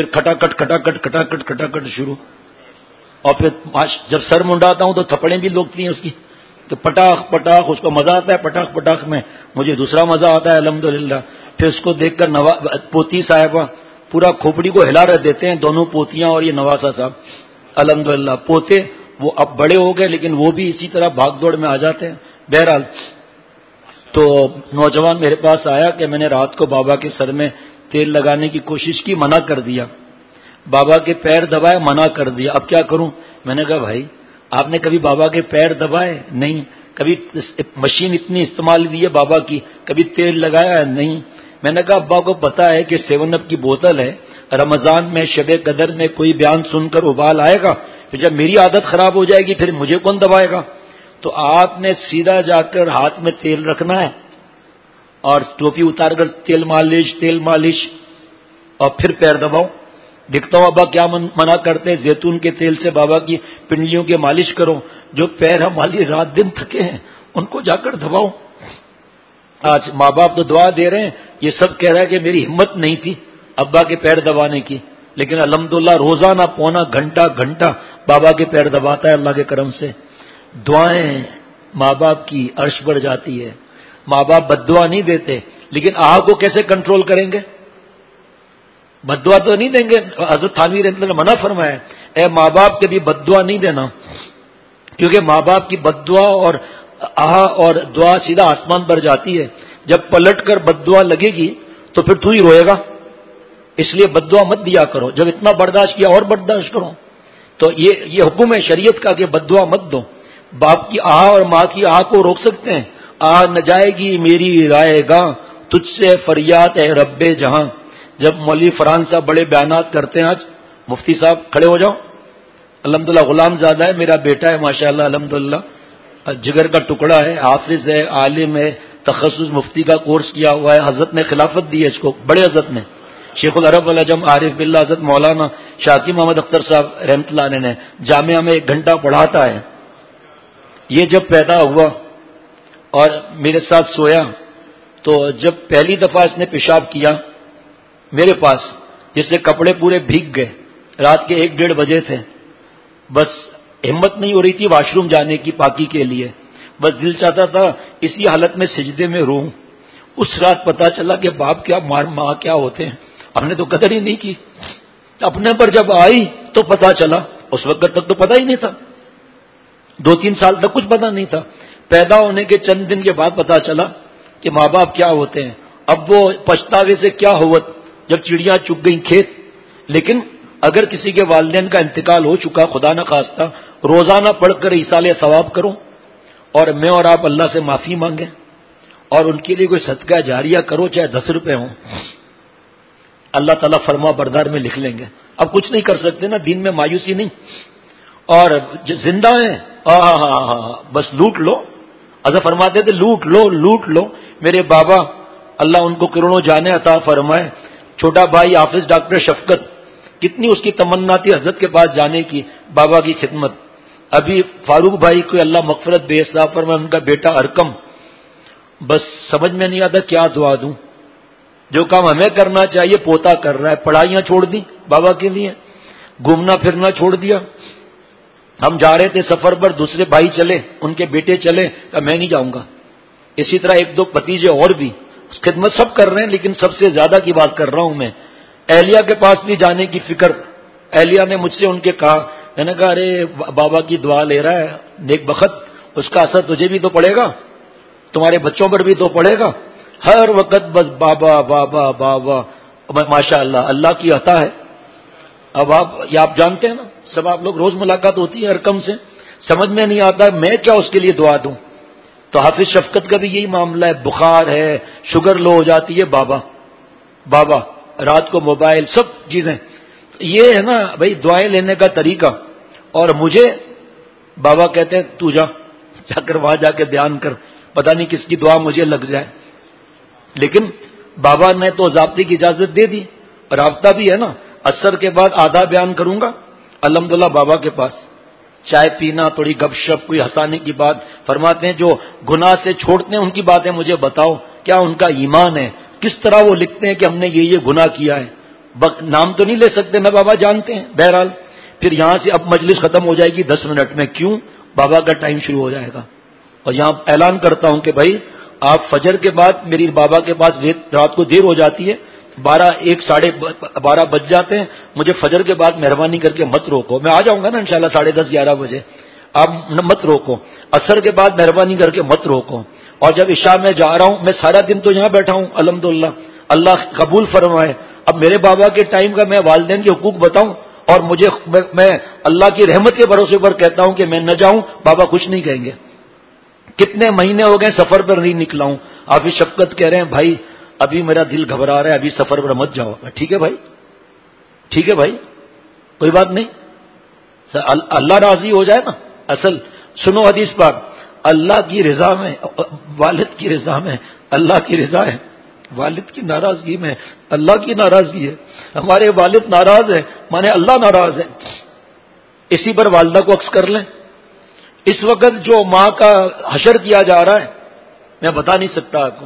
کھٹاکٹ شروع. اور پھر جب سر منڈاتا ہوں تو تھپڑیں بھی لوگتی ہیں اس کی، تو پٹاخ اس کو مزہ آتا ہے، پٹاخ میں مجھے دوسرا مزہ آتا ہے الحمدللہ. پھر اس کو دیکھ کر پوتی صاحبہ پورا کھوپڑی کو ہلا رہ دیتے ہیں، دونوں پوتیاں اور یہ نواسا صاحب الحمدللہ. پوتے وہ اب بڑے ہو گئے لیکن وہ بھی اسی طرح بھاگ دوڑ میں آ جاتے ہیں. بہرحال تو نوجوان میرے پاس آیا کہ میں نے رات کو بابا کے سر میں تیل لگانے کی کوشش کی، منع کر دیا. بابا کے پیر دبائے، منع کر دیا. اب کیا کروں؟ میں نے کہا بھائی آپ نے کبھی بابا کے پیر دبائے؟ نہیں. کبھی مشین اتنی استعمال دی ہے بابا کی، کبھی تیل لگایا؟ نہیں. میں نے کہا ابا کو پتا ہے کہ 7 اپ کی بوتل ہے، رمضان میں شب قدر میں کوئی بیان سن کر ابال آئے گا، پھر جب میری عادت خراب ہو جائے گی پھر مجھے کون دبائے گا؟ تو آپ نے سیدھا جا کر ہاتھ میں تیل رکھنا ہے اور ٹوپی اتار کر تیل مالش اور پھر پیر دباؤ. دیکھتا ہوں ابا کیا منع کرتے ہیں. زیتون کے تیل سے بابا کی پنڈلیوں کی مالش کرو، جو پیر ہماری رات دن تھکے ہیں ان کو جا کر دباؤ. آج ماں باپ تو دعا دے رہے ہیں، یہ سب کہہ رہا ہے کہ میری ہمت نہیں تھی ابا کے پیر دبانے کی، لیکن الحمدللہ روزانہ پونا گھنٹہ بابا کے پیر دباتا ہے اللہ کے کرم سے. دعائیں ماں باپ کی عرش بڑھ جاتی ہے. ماں باپ بد دعا نہیں دیتے، لیکن آہ کو کیسے کنٹرول کریں گے؟ بد دعا تو نہیں دیں گے. حضرت تھانوی رحمۃ اللہ نے منع فرمایا ہے اے ماں باپ کے بھی بد دعا نہیں دینا، کیونکہ ماں باپ کی بد دعا اور آہ اور دعا سیدھا آسمان پر جاتی ہے. جب پلٹ کر بد دعا لگے گی تو پھر تو ہی روئے گا. اس لیے بد دعا مت دیا کرو. جب اتنا برداشت کیا اور برداشت کرو. تو یہ حکم ہے شریعت کا کہ بد دعا مت دو. باپ کی آہ اور ماں کی آہ کو روک سکتے ہیں. آہ نہ جائے گی میری رائے گاہ، تجھ سے فریاد ہے رب جہاں. جب مولوی فرحان صاحب بڑے بیانات کرتے ہیں، آج مفتی صاحب کھڑے ہو جاؤ. الحمدللہ غلام زادہ ہے میرا بیٹا ہے ماشاءاللہ الحمدللہ، جگر کا ٹکڑا ہے، حافظ ہے، عالم ہے، تخصص مفتی کا کورس کیا ہوا ہے. حضرت نے خلافت دی ہے اس کو، بڑے حضرت نے، شیخ العرب العجم عارف باللہ حضرت مولانا شاکی محمد اختر صاحب رحمۃ اللہ علیہ نے جامعہ میں 1 گھنٹہ پڑھاتا ہے. یہ جب پیدا ہوا اور میرے ساتھ سویا تو جب پہلی دفعہ اس نے پیشاب کیا میرے پاس، جس سے کپڑے پورے بھیگ گئے، رات کے 1-1:30 بجے تھے، بس ہمت نہیں ہو رہی تھی واش روم جانے کی پاکی کے لیے، بس دل چاہتا تھا اسی حالت میں سجدے میں روؤں. اس رات پتا چلا کہ باپ کیا ماں کیا ہوتے ہیں. ہم نے تو قدر ہی نہیں کی. اپنے پر جب آئی تو پتا چلا، اس وقت تک تو پتا ہی نہیں تھا، 2-3 سال تک کچھ پتا نہیں تھا. پیدا ہونے کے چند دن کے بعد پتا چلا کہ ماں باپ کیا ہوتے ہیں. اب وہ پچھتاوے سے کیا ہوت جب چڑیاں چگ گئیں کھیت. لیکن اگر کسی کے والدین کا انتقال ہو چکا، خدا نہ خواستہ، روزانہ پڑھ کر ایصال ثواب کرو اور میں اور آپ اللہ سے معافی مانگیں اور ان کے لیے کوئی صدقہ جاریہ کرو، چاہے 10 روپے ہوں، اللہ تعالیٰ فرما بردار میں لکھ لیں گے. اب کچھ نہیں کر سکتے نا، دین میں مایوسی نہیں. اور زندہ ہیں بس لوٹ لو. حضرت فرماتے تھے لوٹ لو. میرے بابا اللہ ان کو کروڑوں جانیں عطا فرمائے، چھوٹا بھائی حافظ ڈاکٹر شفقت، کتنی اس کی تمنا تھی حضرت کے پاس جانے کی، بابا کی خدمت. ابھی فاروق بھائی کو اللہ مغفرت بے حساب فرمائے، ان کا بیٹا ارکم. بس سمجھ میں نہیں آتا کیا دعا دوں. جو کام ہمیں کرنا چاہیے پوتا کر رہا ہے. پڑھائیاں چھوڑ دی بابا کے لیے، گھومنا پھرنا چھوڑ دیا. ہم جا رہے تھے سفر پر، دوسرے بھائی چلے، ان کے بیٹے چلے، کہ میں نہیں جاؤں گا. اسی طرح 1-2 بھتیجے اور بھی خدمت سب کر رہے ہیں، لیکن سب سے زیادہ کی بات کر رہا ہوں میں. اہلیہ کے پاس بھی جانے کی فکر. اہلیہ نے مجھ سے ان کے کہا، میں نے کہا ارے بابا کی دعا لے رہا ہے نیک بخت، اس کا اثر تجھے بھی تو پڑے گا، تمہارے بچوں پر بھی تو پڑے گا. ہر وقت بس بابا بابا بابا. ماشاء اللہ اللہ کی عطا ہے. اب آپ جانتے ہیں نا، سب آپ لوگ روز ملاقات ہوتی ہے ارکم سے، سمجھ میں نہیں آتا میں کیا اس کے لیے دعا دوں. تو حافظ شفقت کا بھی یہی معاملہ ہے، بخار ہے، شوگر لو ہو جاتی ہے، بابا رات کو موبائل سب چیزیں. یہ ہے نا بھائی دعائیں لینے کا طریقہ. اور مجھے بابا کہتے ہیں تو جا کر وہاں جا کے بیان کر، پتہ نہیں کس کی دعا مجھے لگ جائے. لیکن بابا نے تو ضابطے کی اجازت دے دی، رابطہ بھی ہے نا. عصر کے بعد آدھا بیان کروں گا الحمدللہ بابا کے پاس، چائے پینا، تھوڑی گپ شپ، کوئی ہنسانے کی بات. فرماتے ہیں جو گناہ سے چھوڑتے ہیں ان کی باتیں مجھے بتاؤ، کیا ان کا ایمان ہے، کس طرح وہ لکھتے ہیں کہ ہم نے یہ گناہ کیا ہے. نام تو نہیں لے سکتے نہ بابا جانتے ہیں. بہرحال پھر یہاں سے اب مجلس ختم ہو جائے گی 10 منٹ میں. کیوں؟ بابا کا ٹائم شروع ہو جائے گا. اور یہاں اعلان کرتا ہوں کہ بھائی آپ فجر کے بعد میری بابا کے پاس رات کو دیر ہو جاتی ہے, 12 بج جاتے ہیں, مجھے فجر کے بعد مہربانی کر کے مت روکو. میں آ جاؤں گا نا انشاءاللہ 10:30 11 بجے, آپ مت روکو. عصر کے بعد مہربانی کر کے مت روکو. اور جب عشاء میں جا رہا ہوں, میں سارا دن تو یہاں بیٹھا ہوں الحمدللہ, اللہ قبول فرمائے. اب میرے بابا کے ٹائم کا میں والدین کے حقوق بتاؤں اور میں اللہ کی رحمت کے بھروسے پر کہتا ہوں کہ میں نہ جاؤں, بابا کچھ نہیں کہیں گے. کتنے مہینے ہو گئے سفر پر نہیں نکلا ہوں. حافظ شفقت کہہ رہے ہیں بھائی ابھی میرا دل گھبرا رہا ہے, ابھی سفر پر مت جاؤ. ٹھیک ہے بھائی, ٹھیک ہے بھائی, کوئی بات نہیں, اللہ راضی ہو جائے نا. اصل سنو حدیث پاک, اللہ کی رضا میں, والد کی رضا میں اللہ کی رضا ہے, والد کی ناراضگی میں اللہ کی ناراضگی ہے. ہمارے والد ناراض ہے مانے اللہ ناراض ہے. اسی پر والدہ کو عکس کر لیں. اس وقت جو ماں کا حشر کیا جا رہا ہے میں بتا نہیں سکتا آپ کو,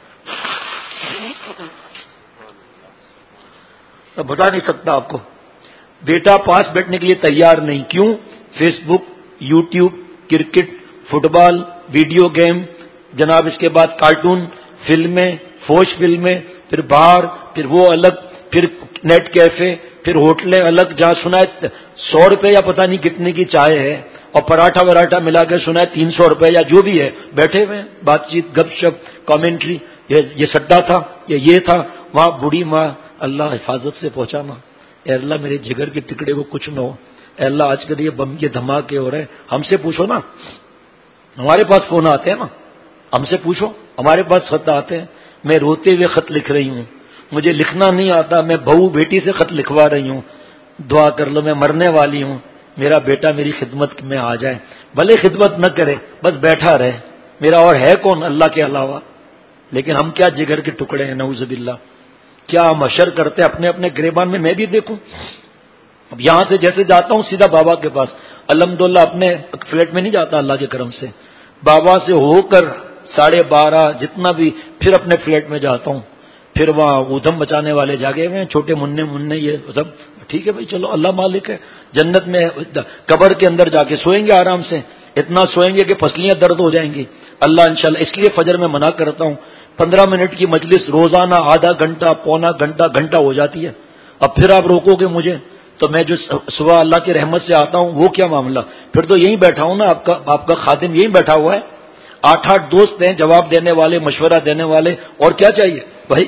میں بتا نہیں سکتا آپ کو. بیٹا پاس بیٹھنے کے لیے تیار نہیں. کیوں؟ Facebook, YouTube, cricket, football, video game, جناب اس کے بعد کارٹون, فلمیں, فوش فلمیں, پھر باہر, پھر وہ الگ, پھر نیٹ کیفے, پھر ہوٹلیں الگ جہاں سنا ہے 100 روپے یا پتہ نہیں کتنے کی چائے ہے اور پراٹھا وراٹھا ملا کے سنا ہے 300 روپے یا جو بھی ہے, بیٹھے ہوئے بات چیت گپ شپ کامنٹری, یہ سڈا تھا یہ تھا وہاں. بوڑھی ماں اللہ حفاظت سے پہنچانا. اے اللہ میرے جگر کے ٹکڑے کو کچھ نہ ہو. اے اللہ آج کل یہ دھماکے ہو رہے ہیں, ہم سے پوچھو نا, ہمارے پاس فون آتے ہیں نا, ہم سے پوچھو, ہمارے پاس خط آتے ہیں. میں روتے ہوئے خط لکھ رہی ہوں, مجھے لکھنا نہیں آتا, میں بہو بیٹی سے خط لکھوا رہی ہوں, دعا کر لو میں مرنے والی ہوں, میرا بیٹا میری خدمت میں آ جائے. بھلے خدمت نہ کرے بس بیٹھا رہے, میرا اور ہے کون اللہ کے علاوہ. لیکن ہم کیا جگر کے ٹکڑے ہیں نعوذ باللہ, کیا ہم اشر کرتے اپنے اپنے گریبان میں بھی دیکھوں. اب یہاں سے جیسے جاتا ہوں سیدھا بابا کے پاس, الحمدللہ اپنے فلیٹ میں نہیں جاتا اللہ کے کرم سے, بابا سے ہو کر 12:30 جتنا بھی پھر اپنے فلیٹ میں جاتا ہوں. پھر وہاں ادھم بچانے والے جاگے ہوئے ہیں, چھوٹے مننے یہ سب. ٹھیک ہے بھائی چلو اللہ مالک ہے, جنت میں قبر کے اندر جا کے سوئیں گے آرام سے, اتنا سوئیں گے کہ پسلیاں درد ہو جائیں گی اللہ انشاءاللہ. اس لیے فجر میں منع کرتا ہوں, 15 منٹ کی مجلس روزانہ آدھا گھنٹہ پونا گھنٹہ ہو جاتی ہے. اب پھر آپ روکو گے مجھے تو میں جو صبح اللہ کی رحمت سے آتا ہوں وہ کیا معاملہ. پھر تو یہیں بیٹھا ہوں نا, آپ کا خادم یہیں بیٹھا ہوا ہے, 8 دوست ہیں جواب دینے والے, مشورہ دینے والے, اور کیا چاہیے بھائی.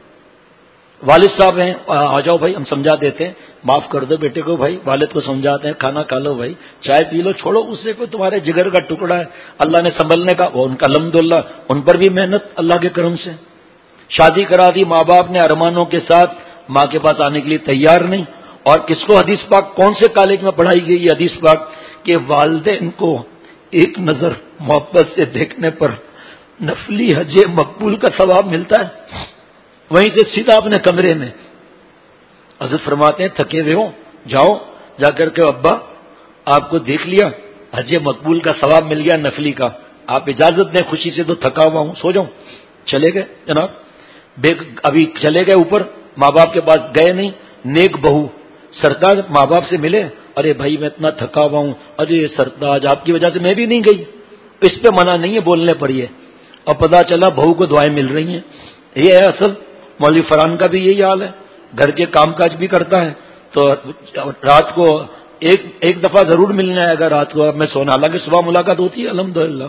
والد صاحب ہیں, آ جاؤ بھائی ہم سمجھا دیتے ہیں, معاف کر دو بیٹے کو بھائی, والد کو سمجھاتے ہیں, کھانا کھا لو بھائی, چائے پی لو, چھوڑو اسے کو, تمہارے جگر کا ٹکڑا ہے اللہ نے سنبھلنے کا. وہ ان کا الحمدللہ ان پر بھی محنت اللہ کے کرم سے. شادی کرا دی, ماں باپ نے ارمانوں کے ساتھ, ماں کے پاس آنے کے لیے تیار نہیں. اور کس کو حدیث پاک کون سے کالج میں پڑھائی گئی یہ حدیث پاک کہ والدین کو ایک نظر محبت سے دیکھنے پر نفلی حج مقبول کا ثواب ملتا ہے. وہیں سے سیدھا اپنے کمرے میں حضرت فرماتے ہیں تھکے ہوئے ہو, جاؤ جا کر کے ابا آپ کو دیکھ لیا, حج مقبول کا ثواب مل گیا نفلی کا, آپ اجازت دیں خوشی سے, تو تھکا ہوا ہوں سو جاؤں. چلے گئے جناب, ابھی چلے گئے اوپر, ماں باپ کے پاس گئے نہیں. نیک بہو سرتاج ماں باپ سے ملے, ارے بھائی میں اتنا تھکا ہوا ہوں, ارے سرتاج آپ کی وجہ سے میں بھی نہیں گئی. اس پہ منع نہیں ہے, بولنے پڑی ہے. اور پتا چلا بہو کو دعائیں مل رہی ہیں. یہ ہے اصل. مولوی فرحان کا بھی یہی حال ہے, گھر کے کام کاج بھی کرتا ہے, تو رات کو ایک دفعہ ضرور ملنے آئے گا رات کو. اب میں سونا, حالانکہ صبح ملاقات ہوتی ہے الحمدللہ.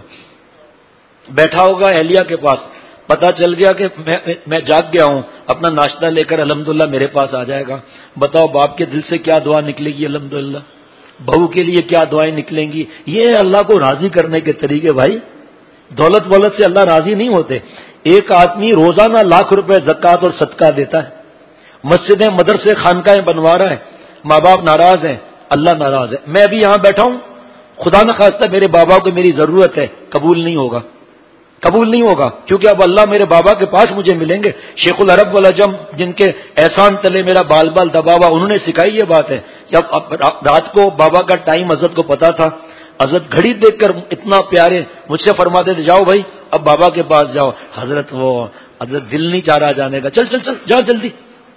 بیٹھا ہوگا اہلیہ کے پاس, پتا چل گیا کہ میں جاگ گیا ہوں, اپنا ناشتہ لے کر الحمدللہ میرے پاس آ جائے گا. بتاؤ باپ کے دل سے کیا دعا نکلے گی الحمدللہ, بہو کے لیے کیا دعائیں نکلیں گی. یہ اللہ کو راضی کرنے کے طریقے بھائی. دولت ولت سے اللہ راضی نہیں ہوتے. ایک آدمی روزانہ لاکھ روپے زکوٰۃ اور صدقہ دیتا ہے, مسجدیں مدرسے خانقاہیں بنوا رہا ہے, ماں باپ ناراض ہیں, اللہ ناراض ہے. میں ابھی یہاں بیٹھا ہوں, خدا نخواستہ میرے بابا کو میری ضرورت ہے, قبول نہیں ہوگا, قبول نہیں ہوگا, کیونکہ اب اللہ میرے بابا کے پاس مجھے ملیں گے. شیخ العرب والعجم جن کے احسان تلے میرا بال بال دبا ہوا, انہوں نے سکھائی یہ بات ہے. جب رات کو بابا کا ٹائم حضرت کو پتا تھا, حضرت گھڑی دیکھ کر اتنا پیارے مجھ سے فرماتے تھے جاؤ بھائی اب بابا کے پاس جاؤ. حضرت دل نہیں چاہ رہا جانے کا, چل چل چل جا جلدی.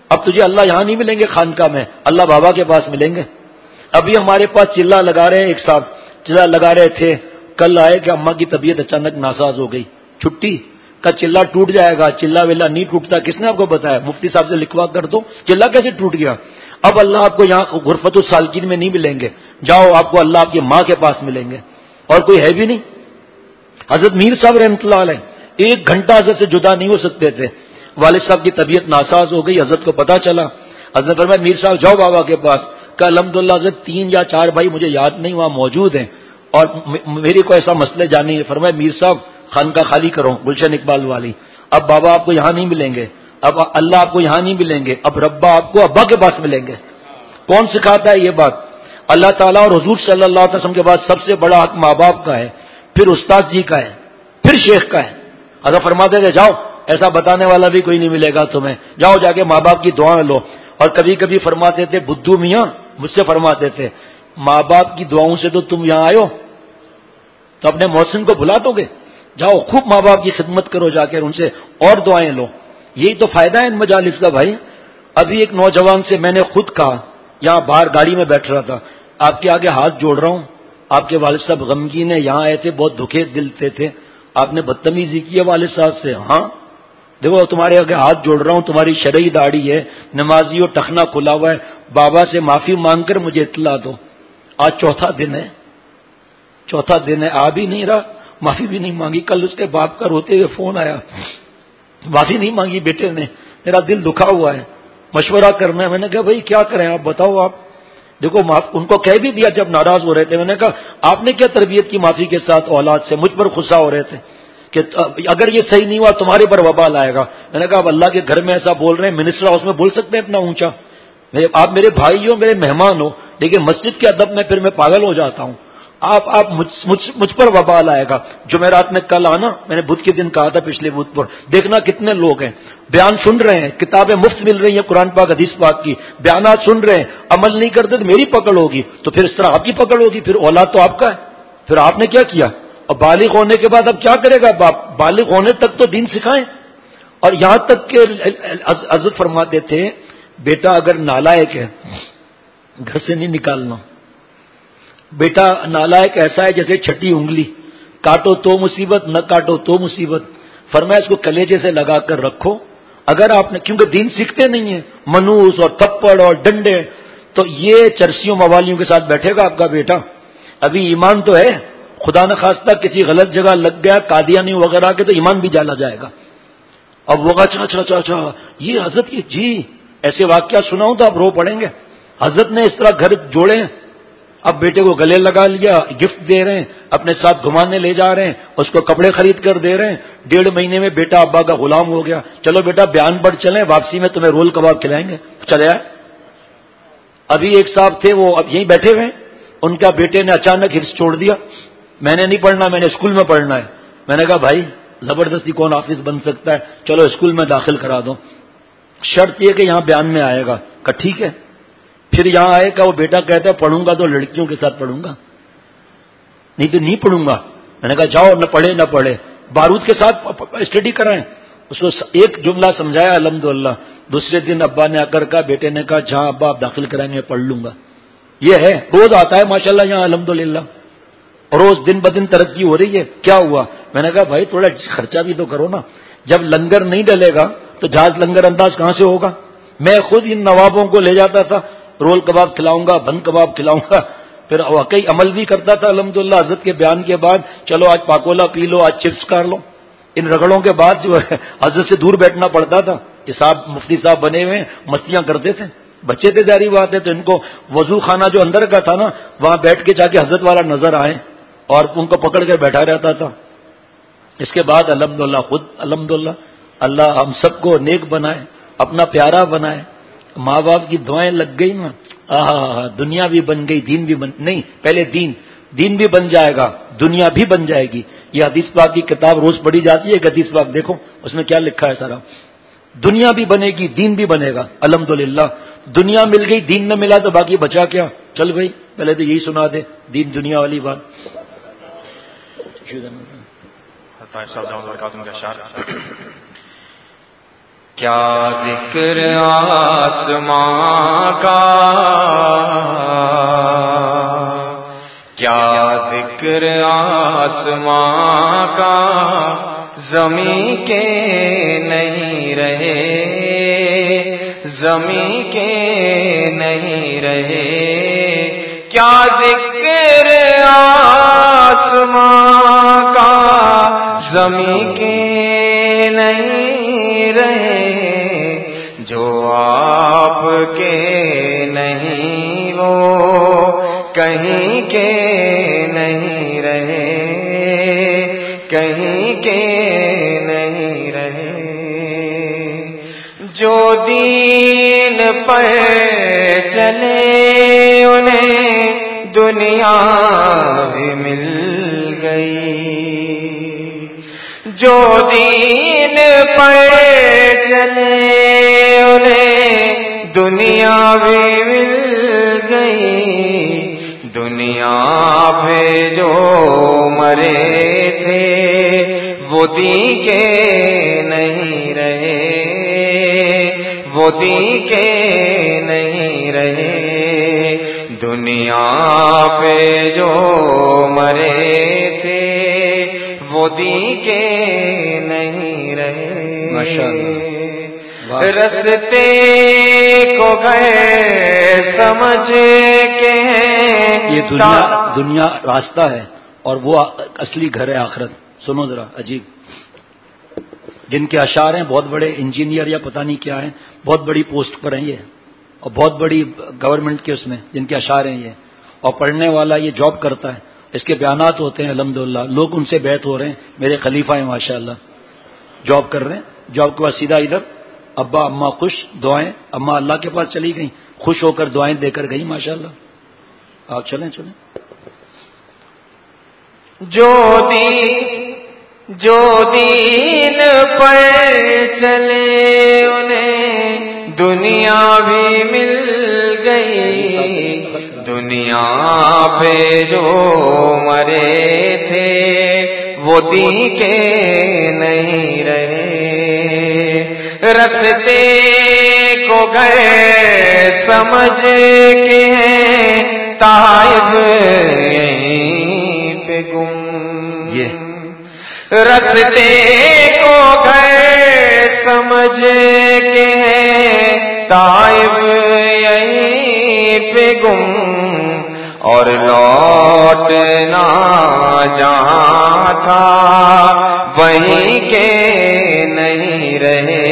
اب تجھے اللہ یہاں نہیں ملیں گے خانقاہ میں، اللہ بابا کے پاس ملیں گے۔ ابھی ہمارے پاس چلا لگا رہے ہیں، ایک صاحب چلا لگا رہے تھے، کل آئے کہ اماں کی طبیعت اچانک ناساز ہو گئی، چھٹی کا چلا ٹوٹ جائے گا، چلا ویلا نہیں ٹوٹتا، کس نے آپ کو بتایا؟ مفتی صاحب سے لکھوا کر دو، چلا کیسے ٹوٹ گیا؟ اب اللہ آپ کو یہاں غرفت السالکین میں نہیں ملیں گے، جاؤ آپ کو اللہ آپ کی ماں کے پاس ملیں گے، اور کوئی ہے بھی نہیں۔ حضرت میر صاحب رحمۃ اللہ علیہ 1 گھنٹہ حضرت سے جدا نہیں ہو سکتے تھے، والد صاحب کی طبیعت ناساز ہو گئی، حضرت کو پتا چلا، حضرت فرمایا میر صاحب جاؤ بابا کے پاس، کہ الحمدللہ حضرت 3 یا 4 بھائی مجھے یاد نہیں وہاں موجود ہیں اور میری کو ایسا مسئلے جانی ہے، فرمایا میر صاحب خانقاہ خالی کرو گلشن اقبال والی، اب بابا آپ کو یہاں نہیں ملیں گے، اب اللہ آپ کو یہاں نہیں ملیں گے، اب ربا آپ کو ابا کے پاس ملیں گے۔ کون سکھاتا ہے یہ بات؟ اللہ تعالیٰ اور حضور صلی اللہ علیہ وسلم کے بعد سب سے بڑا حق ماں باپ کا ہے، پھر استاد جی کا ہے، پھر شیخ کا ہے۔ اگر فرماتے تھے جاؤ ایسا بتانے والا بھی کوئی نہیں ملے گا تمہیں، جاؤ جا کے ماں باپ کی دعائیں لو، اور کبھی کبھی فرماتے تھے بدھو میاں مجھ سے فرماتے تھے ماں باپ کی دعاؤں سے تو تم یہاں آئے ہو تو اپنے محسن کو بھلا دو گے، جاؤ خوب ماں باپ کی خدمت کرو جا کے ان سے اور دعائیں لو، یہی تو فائدہ ہے ان مجالس کا بھائی۔ ابھی ایک نوجوان سے میں نے خود کہا، یہاں باہر گاڑی میں بیٹھ رہا تھا، آپ کے آگے ہاتھ جوڑ رہا ہوں، آپ کے والد صاحب غمگین ہیں، یہاں آئے تھے بہت دکھے دل تھے، آپ نے بدتمیزی کی ہے والد صاحب سے، ہاں دیکھو تمہارے آگے ہاتھ جوڑ رہا ہوں، تمہاری شرعی داڑھی ہے، نمازی اور ٹخنا کھلا ہوا ہے، بابا سے معافی مانگ کر مجھے اطلاع دو۔ آج چوتھا دن ہے، آ بھی نہیں رہا، معافی بھی نہیں مانگی۔ کل اس کے باپ کا روتے ہوئے فون آیا، معافی نہیں مانگی بیٹے نے، میرا دل دکھا ہوا ہے، مشورہ کرنا ہے۔ میں نے کہا بھائی کیا کریں آپ بتاؤ، آپ دیکھو ان کو کہہ بھی دیا جب ناراض ہو رہے تھے، میں نے کہا آپ نے کیا تربیت کی معافی کے ساتھ اولاد سے؟ مجھ پر غصہ ہو رہے تھے کہ اگر یہ صحیح نہیں ہوا تمہارے پر وبال آئے گا۔ میں نے کہا اب اللہ کے گھر میں ایسا بول رہے ہیں، منسٹر ہاؤس میں بول سکتے ہیں اتنا اونچا؟ آپ میرے بھائی ہو، میرے مہمان ہو، لیکن مسجد کے ادب میں پھر میں پاگل ہو جاتا ہوں۔ آپ مجھ پر وبال آئے گا۔ جمعرات میں کل آنا، میں نے بدھ کے دن کہا تھا، پچھلے بدھ پر دیکھنا کتنے لوگ ہیں بیان سن رہے ہیں، کتابیں مفت مل رہی ہیں قرآن پاک حدیث پاک کی، بیانات سن رہے ہیں، عمل نہیں کرتے تو میری پکڑ ہوگی، تو پھر اس طرح آپ کی پکڑ ہوگی، پھر اولاد تو آپ کا ہے، پھر آپ نے کیا کیا؟ اور بالغ ہونے کے بعد اب کیا کرے گا باپ؟ بالغ ہونے تک تو دین سکھائیں۔ اور یہاں تک کہ حضرت فرماتے تھے بیٹا اگر نالائق ہے گھر سے نہیں نکالنا، بیٹا نالائق ایسا ہے جیسے چھٹی انگلی، کاٹو تو مصیبت، نہ کاٹو تو مصیبت، فرمایا اس کو کلیجے سے لگا کر رکھو۔ اگر آپ نے، کیونکہ دین سیکھتے نہیں ہیں، منوس اور تھپڑ اور ڈنڈے، تو یہ چرسیوں موالیوں کے ساتھ بیٹھے گا آپ کا بیٹا؟ ابھی ایمان تو ہے، خدا نہ خواستہ کسی غلط جگہ لگ گیا قادیانی وغیرہ کے تو ایمان بھی جالا جائے گا۔ اب وہ اچھا یہ حضرت کی جی ایسے واقعہ سناؤں تو آپ رو پڑیں گے، حضرت نے اس طرح گھر جوڑے، اب بیٹے کو گلے لگا لیا، گفٹ دے رہے ہیں، اپنے ساتھ گھمانے لے جا رہے ہیں، اس کو کپڑے خرید کر دے رہے ہیں، 1.5 مہینے میں بیٹا ابا کا غلام ہو گیا۔ چلو بیٹا بیان پر چلیں، واپسی میں تمہیں رول کباب کھلائیں گے، چلے آئے۔ ابھی ایک صاحب تھے وہ اب یہیں بیٹھے ہوئے، ان کا بیٹے نے اچانک ہرس چھوڑ دیا، میں نے نہیں پڑھنا، میں نے اسکول میں پڑھنا ہے۔ میں نے کہا بھائی زبردستی کون حافظ بن سکتا ہے، چلو اسکول میں داخل کرا دو، شرط یہ کہ یہاں بیان میں آئے گا۔ کہا ٹھیک ہے۔ پھر یہاں آئے گا، وہ بیٹا کہتا ہے پڑھوں گا تو لڑکیوں کے ساتھ پڑھوں گا، نہیں تو نہیں پڑھوں گا۔ میں نے کہا جاؤ، نہ پڑھے نہ پڑھے، بارود کے ساتھ اسٹڈی کرائیں۔ اس کو ایک جملہ سمجھایا الحمدللہ، دوسرے دن ابا نے آ کر کہا، بیٹے نے کہا جہاں ابا آپ داخل کرائیں گے پڑھ لوں گا۔ یہ ہے، روز آتا ہے ماشاءاللہ یہاں الحمدللہ، روز دن بدن ترقی ہو رہی ہے۔ کیا ہوا؟ میں نے کہا بھائی تھوڑا خرچہ بھی تو کرو نا، جب لنگر نہیں ڈلے گا تو جہاز لنگر انداز کہاں سے ہوگا؟ میں خود ان نوابوں کو لے جاتا تھا، رول کباب کھلاؤں گا، بند کباب کھلاؤں گا، پھر واقعی عمل بھی کرتا تھا الحمدللہ۔ حضرت کے بیان کے بعد چلو آج پاکولا پی لو، آج چپس کر لو، ان رگڑوں کے بعد جو ہے حضرت سے دور بیٹھنا پڑتا تھا۔ یہ صاحب مفتی صاحب بنے ہوئے مستیاں کرتے تھے، بچے تھے ظاہری بات ہے، تو ان کو وضو خانہ جو اندر کا تھا نا، وہاں بیٹھ کے جا کے حضرت والا نظر آئے اور ان کو پکڑ کے بیٹھا رہتا تھا۔ اس کے بعد الحمدللہ خود الحمدللہ اللہ ہم سب کو نیک بنائے، اپنا پیارا بنائے، ماں باپ کی دعائیں لگ گئی نا، دنیا بھی بن گئی، دین بھی بن، نہیں پہلے دین بھی بن جائے گا، دنیا بھی بن جائے گی۔ یہ حدیث پاک کی کتاب روز پڑھی جاتی ہے، حدیث پاک دیکھو اس میں کیا لکھا ہے سارا، دنیا بھی بنے گی، دین بھی بنے گا الحمدللہ۔ دنیا مل گئی، دین نہ ملا تو باقی بچا کیا؟ چل بھائی پہلے تو یہی سنا دے دین دنیا والی بات۔ کیا ذکر آسماں کا، کیا ذکر آسماں کا، زمین کے نہیں رہے، زمین کے نہیں رہے، کیا ذکر آسماں کا، زمین کے نہیں رہے، جو آپ کے نہیں وہ کہیں کے نہیں رہے، کہیں کے نہیں رہے، جو دین پر چلے انہیں دنیا بھی مل گئی، جو دین پر چلے انہیں دنیا بھی مل گئی، دنیا پہ جو مرے تھے وہ دین کے نہیں رہے، وہ دین کے نہیں رہے، دنیا پہ جو مرے تھے وہ دین کے نہیں رہے، رستے کو گئے سمجھ کے یہ دنیا راستہ ہے اور وہ اصلی گھر ہے آخرت. سنو ذرا عجیب، جن کے اشعار ہیں بہت بڑے انجینئر یا پتہ نہیں کیا ہیں، بہت بڑی پوسٹ پر ہیں یہ، اور بہت بڑی گورنمنٹ کے اس میں جن کے اشعار ہیں یہ، اور پڑھنے والا یہ جاب کرتا ہے، اس کے بیانات ہوتے ہیں الحمدللہ، لوگ ان سے بیعت ہو رہے ہیں، میرے خلیفہ ہیں ماشاءاللہ، جاب کر رہے ہیں، جاب کے بعد سیدھا ادھر ابا اماں خوش، دعائیں، اماں اللہ کے پاس چلی گئیں، خوش ہو کر دعائیں دے کر گئی ماشاءاللہ. آپ چلیں چلیں. جو دین پر چلے انہیں دنیا بھی مل گئی، دنیا پہ جو مرے تھے وہ دین کے نہیں رہے، رستے کو گئے سمجھ کے ہیں طائف یہیں پہ گم، رستے کو گئے سمجھ کے ہیں طائف یہیں پہ گم، اور لوٹنا جہاں تھا وہیں کے نہیں رہے،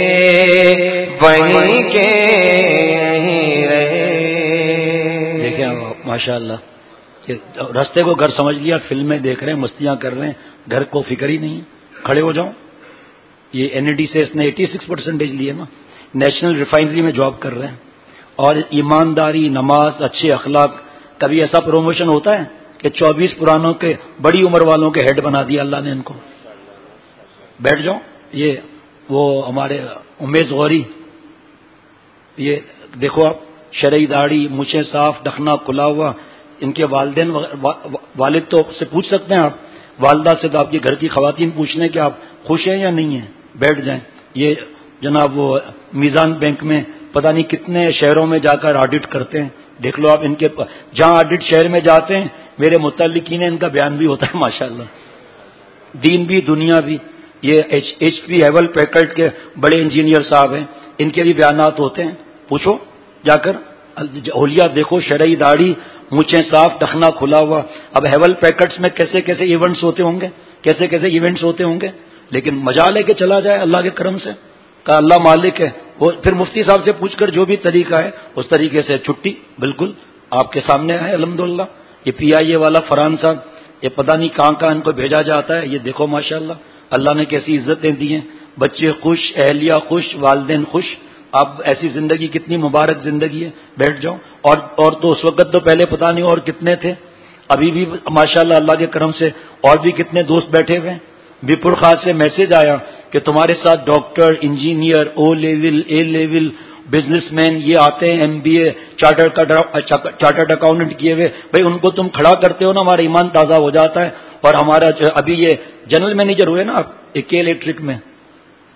وہیں کے نہیں رہے. دیکھیں ماشاءاللہ، رستے کو گھر سمجھ لیا، فلمیں دیکھ رہے ہیں، مستیاں کر رہے ہیں، گھر کو فکر ہی نہیں ہے. کھڑے ہو جاؤں. یہ NAD سے اس نے 86% لیے نا، نیشنل ریفائنری میں جاب کر رہے ہیں، اور ایمانداری، نماز، اچھے اخلاق. کبھی ایسا پروموشن ہوتا ہے کہ 24 پرانوں کے بڑی عمر والوں کے ہیڈ بنا دیا اللہ نے ان کو. بیٹھ جاؤ. یہ وہ ہمارے امیز غوری، یہ دیکھو آپ، شرعی داڑھی، مونچھیں صاف، ڈخنا کھلا ہوا. ان کے والدین والد تو سے پوچھ سکتے ہیں آپ، والدہ سے تو آپ کے گھر کی خواتین پوچھ لیں کہ آپ خوش ہیں یا نہیں ہیں. بیٹھ جائیں. یہ جناب وہ میزان بینک میں پتہ نہیں کتنے شہروں میں جا کر آڈٹ کرتے ہیں، دیکھ لو آپ ان کے جہاں آڈٹ شہر میں جاتے ہیں میرے متعلقین ان کا بیان بھی ہوتا ہے ماشاءاللہ. دین بھی دنیا بھی. یہ HP ہیول پیکرڈ کے بڑے انجینئر صاحب ہیں، ان کے بھی بیانات ہوتے ہیں، پوچھو جا کر. اولیا دیکھو، شرعی داڑھی، مونچھیں صاف، ڈخنا کھلا ہوا. اب ہیول پیکرڈز میں کیسے کیسے ایونٹس ہوتے ہوں گے، کیسے کیسے ایونٹس ہوتے ہوں گے، لیکن مجا لے کے چلا جائے اللہ کے کرم سے. کہا اللہ مالک ہے. وہ پھر مفتی صاحب سے پوچھ کر جو بھی طریقہ ہے اس طریقے سے چھٹی بالکل آپ کے سامنے ہے الحمدللہ. یہ PIA والا فرحان صاحب، یہ پتہ نہیں کہاں کہاں ان کو بھیجا جاتا ہے. یہ دیکھو ماشاءاللہ اللہ نے کیسی عزتیں دی ہیں. بچے خوش، اہلیہ خوش، والدین خوش. اب ایسی زندگی کتنی مبارک زندگی ہے. بیٹھ جاؤ. اور تو اس وقت تو پہلے پتہ نہیں اور کتنے تھے، ابھی بھی ماشاءاللہ اللہ کے کرم سے اور بھی کتنے دوست بیٹھے ہوئے ہیں. وپر خاص سے میسج آیا کہ تمہارے ساتھ doctor, engineer, O level, A level, businessman یہ آتے ہیں، MBA، چارٹرڈ اکاؤنٹنٹ کیے ہوئے. بھائی ان کو تم کھڑا کرتے ہو نا، ہمارا ایمان تازہ ہو جاتا ہے. اور ہمارا ابھی یہ جنرل مینیجر ہوئے نا آپ AK الیکٹرک میں،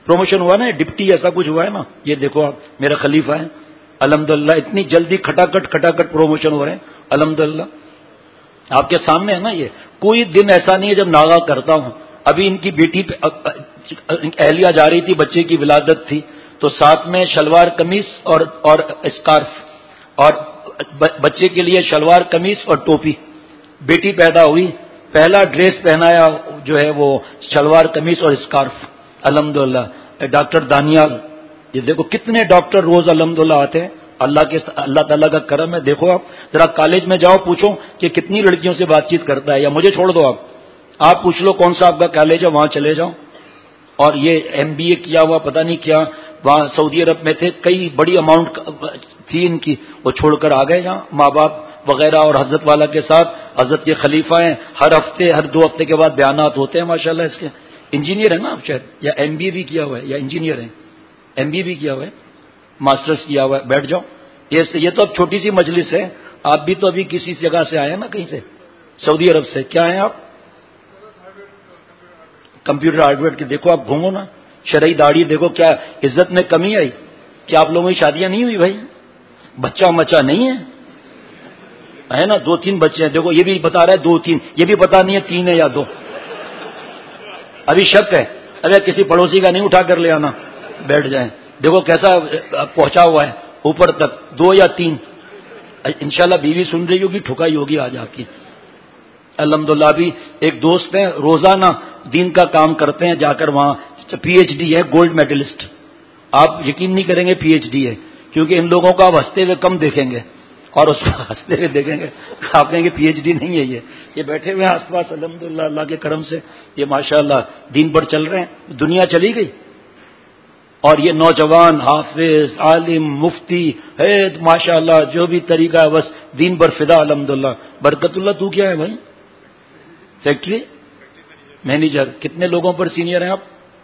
پروموشن ہوا نا, ڈپٹی ایسا کچھ ہوا ہے نا, یہ دیکھو آپ میرا خلیفہ ہے الحمدللہ, اتنی جلدی کھٹاکٹ پروموشن ہو رہے ہیں الحمدللہ, آپ کے سامنے ہے نا. یہ کوئی دن ایسا نہیں ہے جب ناغا کرتا ہوں. ابھی ان کی بیٹی اہلیہ جا رہی تھی, بچے کی ولادت تھی, تو ساتھ میں شلوار قمیص اور اسکارف, اور بچے کے لیے شلوار قمیص اور ٹوپی. بیٹی پیدا ہوئی, پہلا ڈریس پہنایا جو ہے وہ شلوار قمیص اور اسکارف الحمدللہ. ڈاکٹر دانیال, یہ دیکھو کتنے ڈاکٹر روز الحمدللہ آتے ہیں, اللہ تعالیٰ کا کرم ہے. دیکھو آپ ذرا کالج میں جاؤ, پوچھو کہ کتنی لڑکیوں سے بات چیت کرتا ہے, یا مجھے چھوڑ دو آپ پوچھ لو کون سا آپ کا کالج ہے, وہاں چلے جاؤ. اور یہ MBA کیا ہوا پتہ نہیں کیا, وہاں سعودی عرب میں تھے, کئی بڑی اماؤنٹ تھی ان کی, وہ چھوڑ کر آ گئے یہاں ماں باپ وغیرہ اور حضرت والا کے ساتھ. حضرت کے خلیفہ ہیں, ہر 2 ہفتے کے بعد بیانات ہوتے ہیں ماشاءاللہ. اس کے انجینئر ہیں نا آپ شاید, یا MBA بھی کیا ہوا ہے, یا انجینئر ہیں, MBA بھی کیا ہوا ہے, ماسٹرز کیا ہوا ہے. بیٹھ جاؤ. یہ تو اب چھوٹی سی مجلس ہے, آپ بھی تو ابھی کسی جگہ سے آئے ہیں نا, کہیں سے, سعودی عرب سے. کیا ہیں آپ؟ کمپیوٹر ہارڈویئر کے. دیکھو آپ گھومو نا, شرعی داڑھی دیکھو, کیا عزت میں کمی آئی؟ کیا آپ لوگوں کی شادیاں نہیں ہوئی بھائی؟ بچہ مچہ نہیں ہے نا؟ 2-3 بچے ہیں. دیکھو یہ بھی بتا رہا ہے 2-3, یہ بھی پتا نہیں ہے 3 ہے یا 2. ابھی شک ہے. ارے کسی پڑوسی کا نہیں اٹھا کر لے آنا, بیٹھ جائیں. دیکھو کیسا پہنچا ہوا ہے اوپر تک, 2 یا 3. انشاءاللہ بیوی سن رہی ہوگی, ٹھکائی ہوگی آج آپ کی الحمدللہ. ابھی ایک دوست ہیں روزانہ دین کا کام کرتے ہیں, جا کر وہاں PhD ہے, گولڈ میڈلسٹ. آپ یقین نہیں کریں گے PhD ہے, کیونکہ ان لوگوں کو آپ ہنستے ہوئے کم دیکھیں گے, اور اس کو ہنستے ہوئے دیکھیں گے, آپ کہیں گے PhD نہیں ہے یہ بیٹھے ہوئے ہیں آس پاس الحمدللہ اللہ کے کرم سے. یہ ماشاءاللہ دین پر چل رہے ہیں. دنیا چلی گئی اور یہ نوجوان حافظ عالم مفتی ہے ماشاءاللہ, جو بھی طریقہ ہے بس دین پر فدا الحمدللہ. برکت اللہ تو کیا ہے بھائی؟ Factory manager. کتنے لوگوں پر سینئر ہیں آپ؟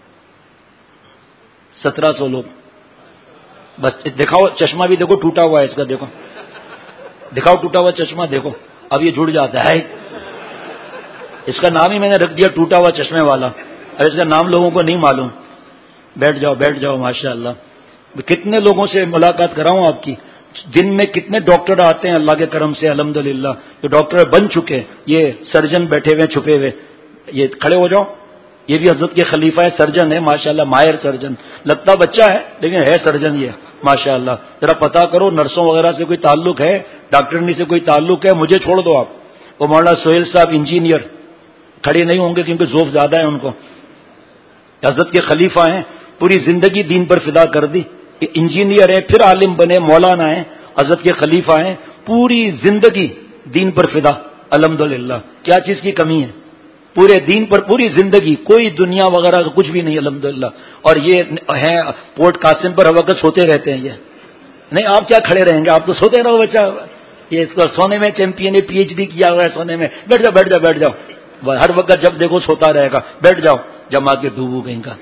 1700 لوگ. بس دکھاؤ چشمہ بھی, دیکھو ٹوٹا ہوا ہے اس کا, دیکھو دکھاؤ ٹوٹا ہوا چشمہ, دیکھو اب یہ جڑ جاتا ہے. اس کا نام ہی میں نے رکھ دیا ٹوٹا ہوا چشمے والا, اور اس کا نام لوگوں کو نہیں معلوم. بیٹھ جاؤ ماشاءاللہ. کتنے لوگوں سے ملاقات کراؤں آپ کی. دن میں کتنے ڈاکٹر آتے ہیں اللہ کے کرم سے الحمدللہ, جو ڈاکٹر بن چکے. یہ سرجن بیٹھے ہوئے چھپے ہوئے, یہ کھڑے ہو جاؤ. یہ بھی حضرت کے خلیفہ ہے, سرجن ہے ماشاءاللہ, ماہر سرجن. لگتا بچہ ہے لیکن ہے سرجن یہ ماشاءاللہ. ذرا پتا کرو نرسوں وغیرہ سے کوئی تعلق ہے, ڈاکٹرنی سے کوئی تعلق ہے, مجھے چھوڑ دو آپ. وہ مولانا سہیل صاحب انجینئر کھڑے نہیں ہوں گے کیونکہ ذوق زیادہ ہے ان کو. حضرت کے خلیفہ ہیں, پوری زندگی دین پر فدا کر دی. انجینئر ہیں, پھر عالم بنے, مولانا ہیں, حضرت کے خلیفہ ہیں, پوری زندگی دین پر فدا الحمدللہ. کیا چیز کی کمی ہے؟ پورے دین پر پوری زندگی, کوئی دنیا وغیرہ کچھ بھی نہیں الحمدللہ. اور یہ ہیں پورٹ قاسم پر ہر وقت سوتے رہتے ہیں. یہ نہیں, آپ کیا کھڑے رہیں گے, آپ تو سوتے رہو بچہ. یہ اس کو سونے میں چیمپئن ہے, PhD کیا ہوا ہے سونے میں. بیٹھ جاؤ. ہر وقت جب دیکھو سوتا رہے گا. بیٹھ جاؤ, جما کے ڈوبو کہیں کا.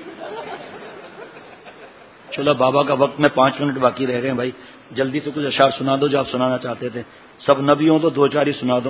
چلو بابا کا وقت میں 5 منٹ باقی رہ گئے ہیں بھائی, جلدی سے کچھ اشعار سنا دو جو آپ سنانا چاہتے تھے. سب نبیوں تو 2-4 ہی سنا دو.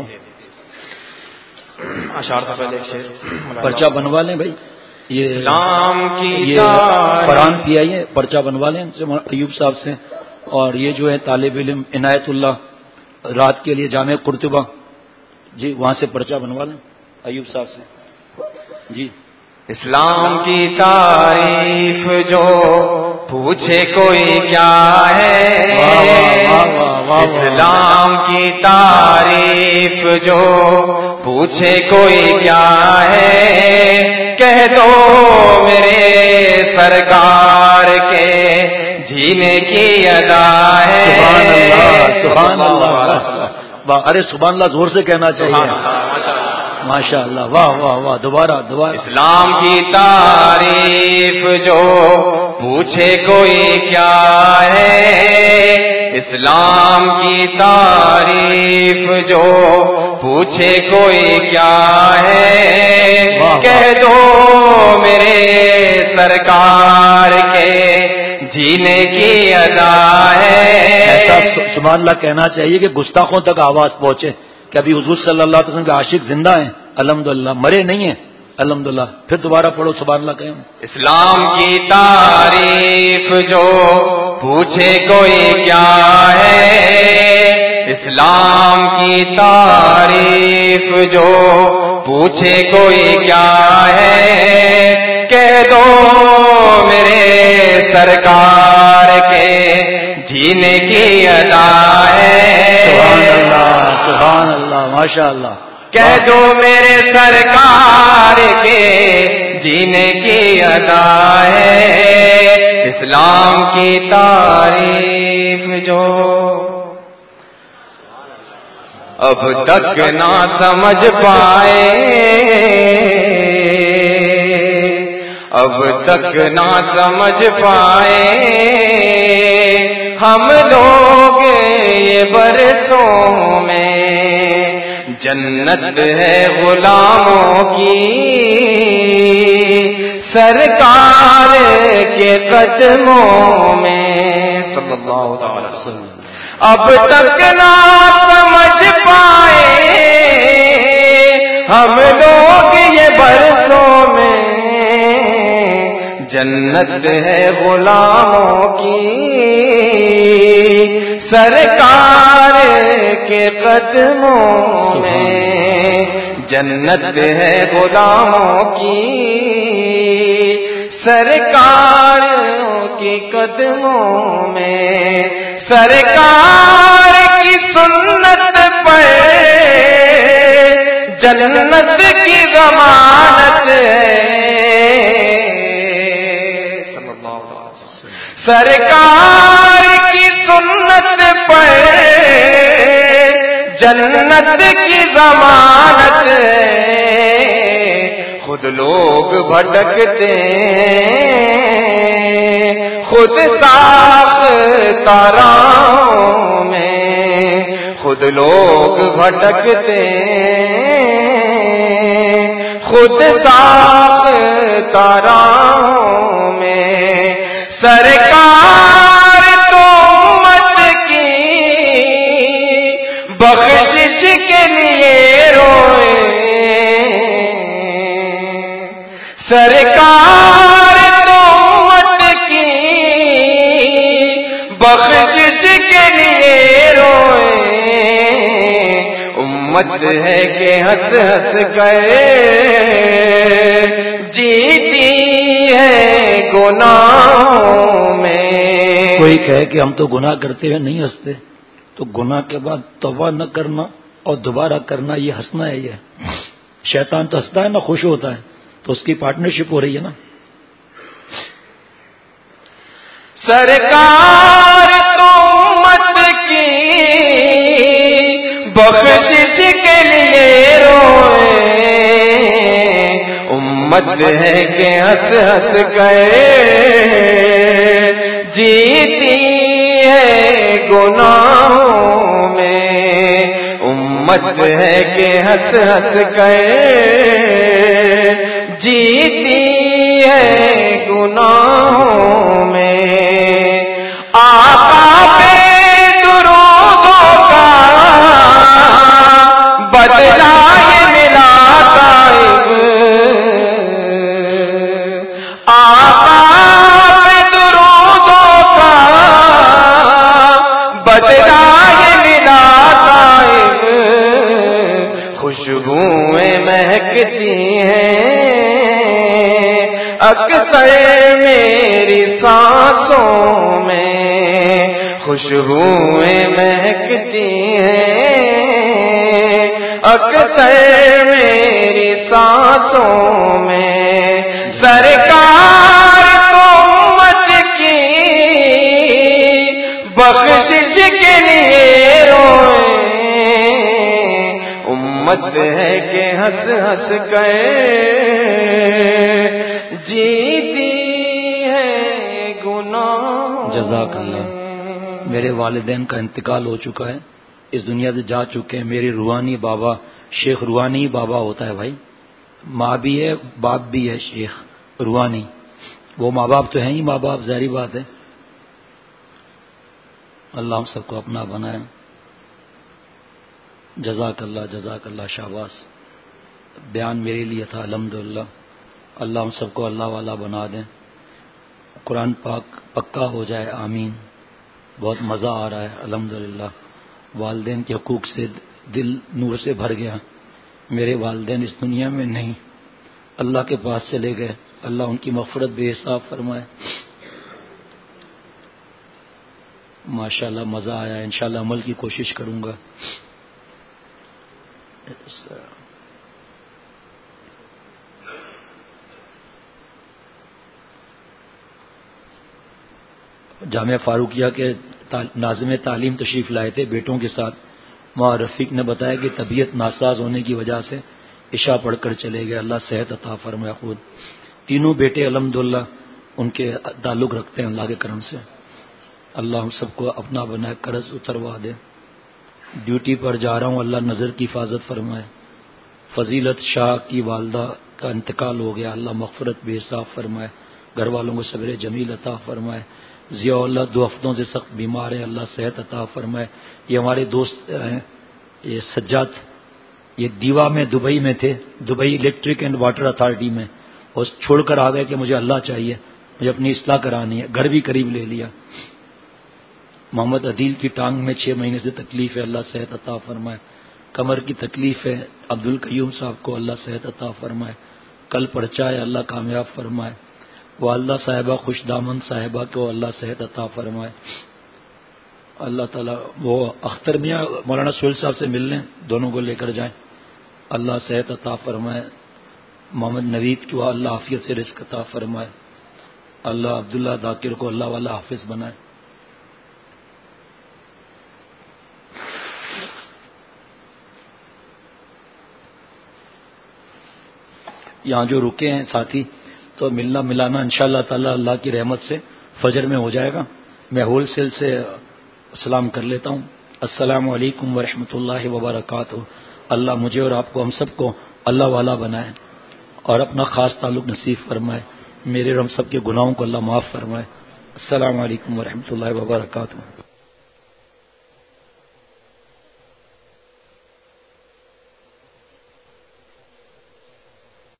اشعار کا پہلے شعر پرچہ بنوا لیں بھائی. یہ اسلام کی قرآن PI ہے, پرچہ بنوا لیں سے ایوب صاحب سے. اور یہ جو ہے طالب علم عنایت اللہ رات کے لیے جامع قرطبہ, جی وہاں سے پرچہ بنوا لیں ایوب صاحب سے. جی اسلام کی تعریف جو پوچھے کوئی کیا ہے, اسلام کی تعریف جو پوچھے کوئی کیا ہے, کہہ دو میرے سرکار کے جینے کی ادا ہے. سبحان اللہ. ارے سبحان اللہ زور سے کہنا چاہیے. ماشاء اللہ, واہ واہ واہ. دوبارہ. اسلام کی تعریف جو پوچھے کوئی کیا ہے, اسلام کی تعریف جو پوچھے کوئی کیا ہے, کہہ دو میرے سرکار کے جینے کی ادا ہے. ایسا سبحان اللہ کہنا چاہیے کہ گستاخوں تک آواز پہنچے کہ ابھی حضور صلی اللہ علیہ وسلم کے عاشق زندہ ہیں الحمدللہ, مرے نہیں ہیں. الحمدللہ. پھر دوبارہ پڑھو سبحان اللہ کہیں. اسلام کی تعریف جو پوچھے کوئی کیا ہے، اسلام کی تعریف جو پوچھے کوئی کیا ہے، کہہ دو میرے سرکار کے جینے کی ادا ہے. سبحان اللہ سبحان اللہ ماشاء اللہ. کہہ دو میرے سرکار کے جینے کی ادا ہے، اسلام کی تعریف جو اب تک نہ سمجھ پائے، اب تک نہ سمجھ پائے ہم لوگ یہ برسوں میں، جنت ہے غلاموں کی سرکار کے قدموں میں صلی اللہ علیہ وسلم. اب تک نہ سمجھ پائے ہم لوگ یہ برسوں میں، جنت ہے غلاموں کی سرکار کے قدموں میں، جنت ہے غلاموں کی سرکار کے قدموں میں. سرکار کی سنت پر جنت کی ضمانت ہے، سرکار کی سنت پر جنت کی ضمانت ہے. خود لوگ بھٹکتے خود ساختہ راہوں میں، خود لوگ بھٹکتے خود ساختہ راہوں میں. سرکار تو امت کی بخشش کے لیے روئے، سرکار تو امت کی بخشش کے لیے روئے. امت ہے کہ ہنس ہنس گئے جیتی ہے گناہوں میں. کوئی کہے کہ ہم تو گناہ کرتے ہوئے نہیں ہنستے، تو گناہ کے بعد توبہ نہ کرنا اور دوبارہ کرنا یہ ہنسنا ہے. یہ شیطان تو ہنستا ہے نا، خوش ہوتا ہے، تو اس کی پارٹنرشپ ہو رہی ہے نا. سرکار تو امت کی بخشش کے لیے روئے، امت ہے کہ ہنس ہنس گئے جیتی ہے گناہوں میں. امت ہے کہ ہنس ہنس گئے جیتی ہے گناہوں میں. آقا پہ درودوں کا بدلہ یہ ملا صاحب، آقا پہ درودوں کا بدلہ یہ ملا صاحب. خوشبوئیں مہکتی ہیں اکثر میری سانسوں میں، خوشبوئیں مہکتی ہیں اکثر میری سانسوں میں. سرکار تو امت کی بخشش کے لیے روئے، امت ہے کہ ہنس ہنس گئے جیتی ہے گناہ. جزاک اللہ. میرے والدین کا انتقال ہو چکا ہے، اس دنیا سے جا چکے ہیں. میری روحانی بابا شیخ روحانی بابا ہوتا ہے بھائی، ماں بھی ہے باپ بھی ہے شیخ روحانی. وہ ماں باپ تو ہیں ہی ماں باپ، ظاہری بات ہے. اللہ ہم سب کو اپنا بنائے. جزاک اللہ شاباش. بیان میرے لیے تھا الحمدللہ. اللہ ہم سب کو اللہ والا بنا دیں, قرآن پاک پکا ہو جائے, آمین. بہت مزہ آ رہا ہے الحمدللہ. والدین کے حقوق سے دل نور سے بھر گیا. میرے والدین اس دنیا میں نہیں, اللہ کے پاس چلے گئے. اللہ ان کی مغفرت بے حساب فرمائے. ماشاءاللہ مزہ آیا. انشاءاللہ عمل کی کوشش کروں گا. جامعہ فاروقیہ کے ناظم تعلیم تشریف لائے تھے بیٹوں کے ساتھ. وہاں رفیق نے بتایا کہ طبیعت ناساز ہونے کی وجہ سے عشاء پڑھ کر چلے گئے. اللہ صحت عطا فرمائے. خود تینوں بیٹے الحمدللہ ان کے تعلق رکھتے ہیں اللہ کے کرم سے. اللہ ہم سب کو اپنا بنائے, قرض اتروا دے. ڈیوٹی پر جا رہا ہوں, اللہ نظر کی حفاظت فرمائے. فضیلت شاہ کی والدہ کا انتقال ہو گیا, اللہ مغفرت بے حساب فرمائے. گھر والوں کو صبر جمیل عطا فرمائے. ضیاء اللہ 2 ہفتوں سے سخت بیمار ہے, اللہ صحت عطا فرمائے. یہ ہمارے دوست ہیں, یہ سجاد, یہ دیوا میں دبئی میں تھے, Dubai Electric and Water Authority میں, اور چھوڑ کر آ گئے کہ مجھے اللہ چاہیے, مجھے اپنی اصلاح کرانی ہے. گھر بھی قریب لے لیا. محمد عدیل کی ٹانگ میں 6 مہینے سے تکلیف ہے, اللہ صحت عطا فرمائے. کمر کی تکلیف ہے, عبد القیوم صاحب کو اللہ صحت عطا فرمائے. کل پرچہ ہے, اللہ کامیاب فرمائے. والدہ صاحبہ خوش دامن صاحبہ کو اللہ صحت عطا فرمائے. اللہ تعالیٰ وہ اختر میاں مولانا سہیل صاحب سے ملنے, دونوں کو لے کر جائیں, اللہ صحت عطا فرمائے. محمد نوید کو اللہ عافیت سے رزق عطا فرمائے. اللہ عبداللہ ذاکر کو اللہ والا حافظ بنائے. یہاں جو رکے ہیں ساتھی, تو ملنا ملانا انشاءاللہ تعالی اللہ کی رحمت سے فجر میں ہو جائے گا. میں ہول سیل سے سلام کر لیتا ہوں. السلام علیکم ورحمۃ اللہ وبرکاتہ. اللہ مجھے اور آپ کو, ہم سب کو اللہ والا بنائے اور اپنا خاص تعلق نصیب فرمائے. میرے اور ہم سب کے گناہوں کو اللہ معاف فرمائے. السلام علیکم ورحمۃ اللہ وبرکاتہ.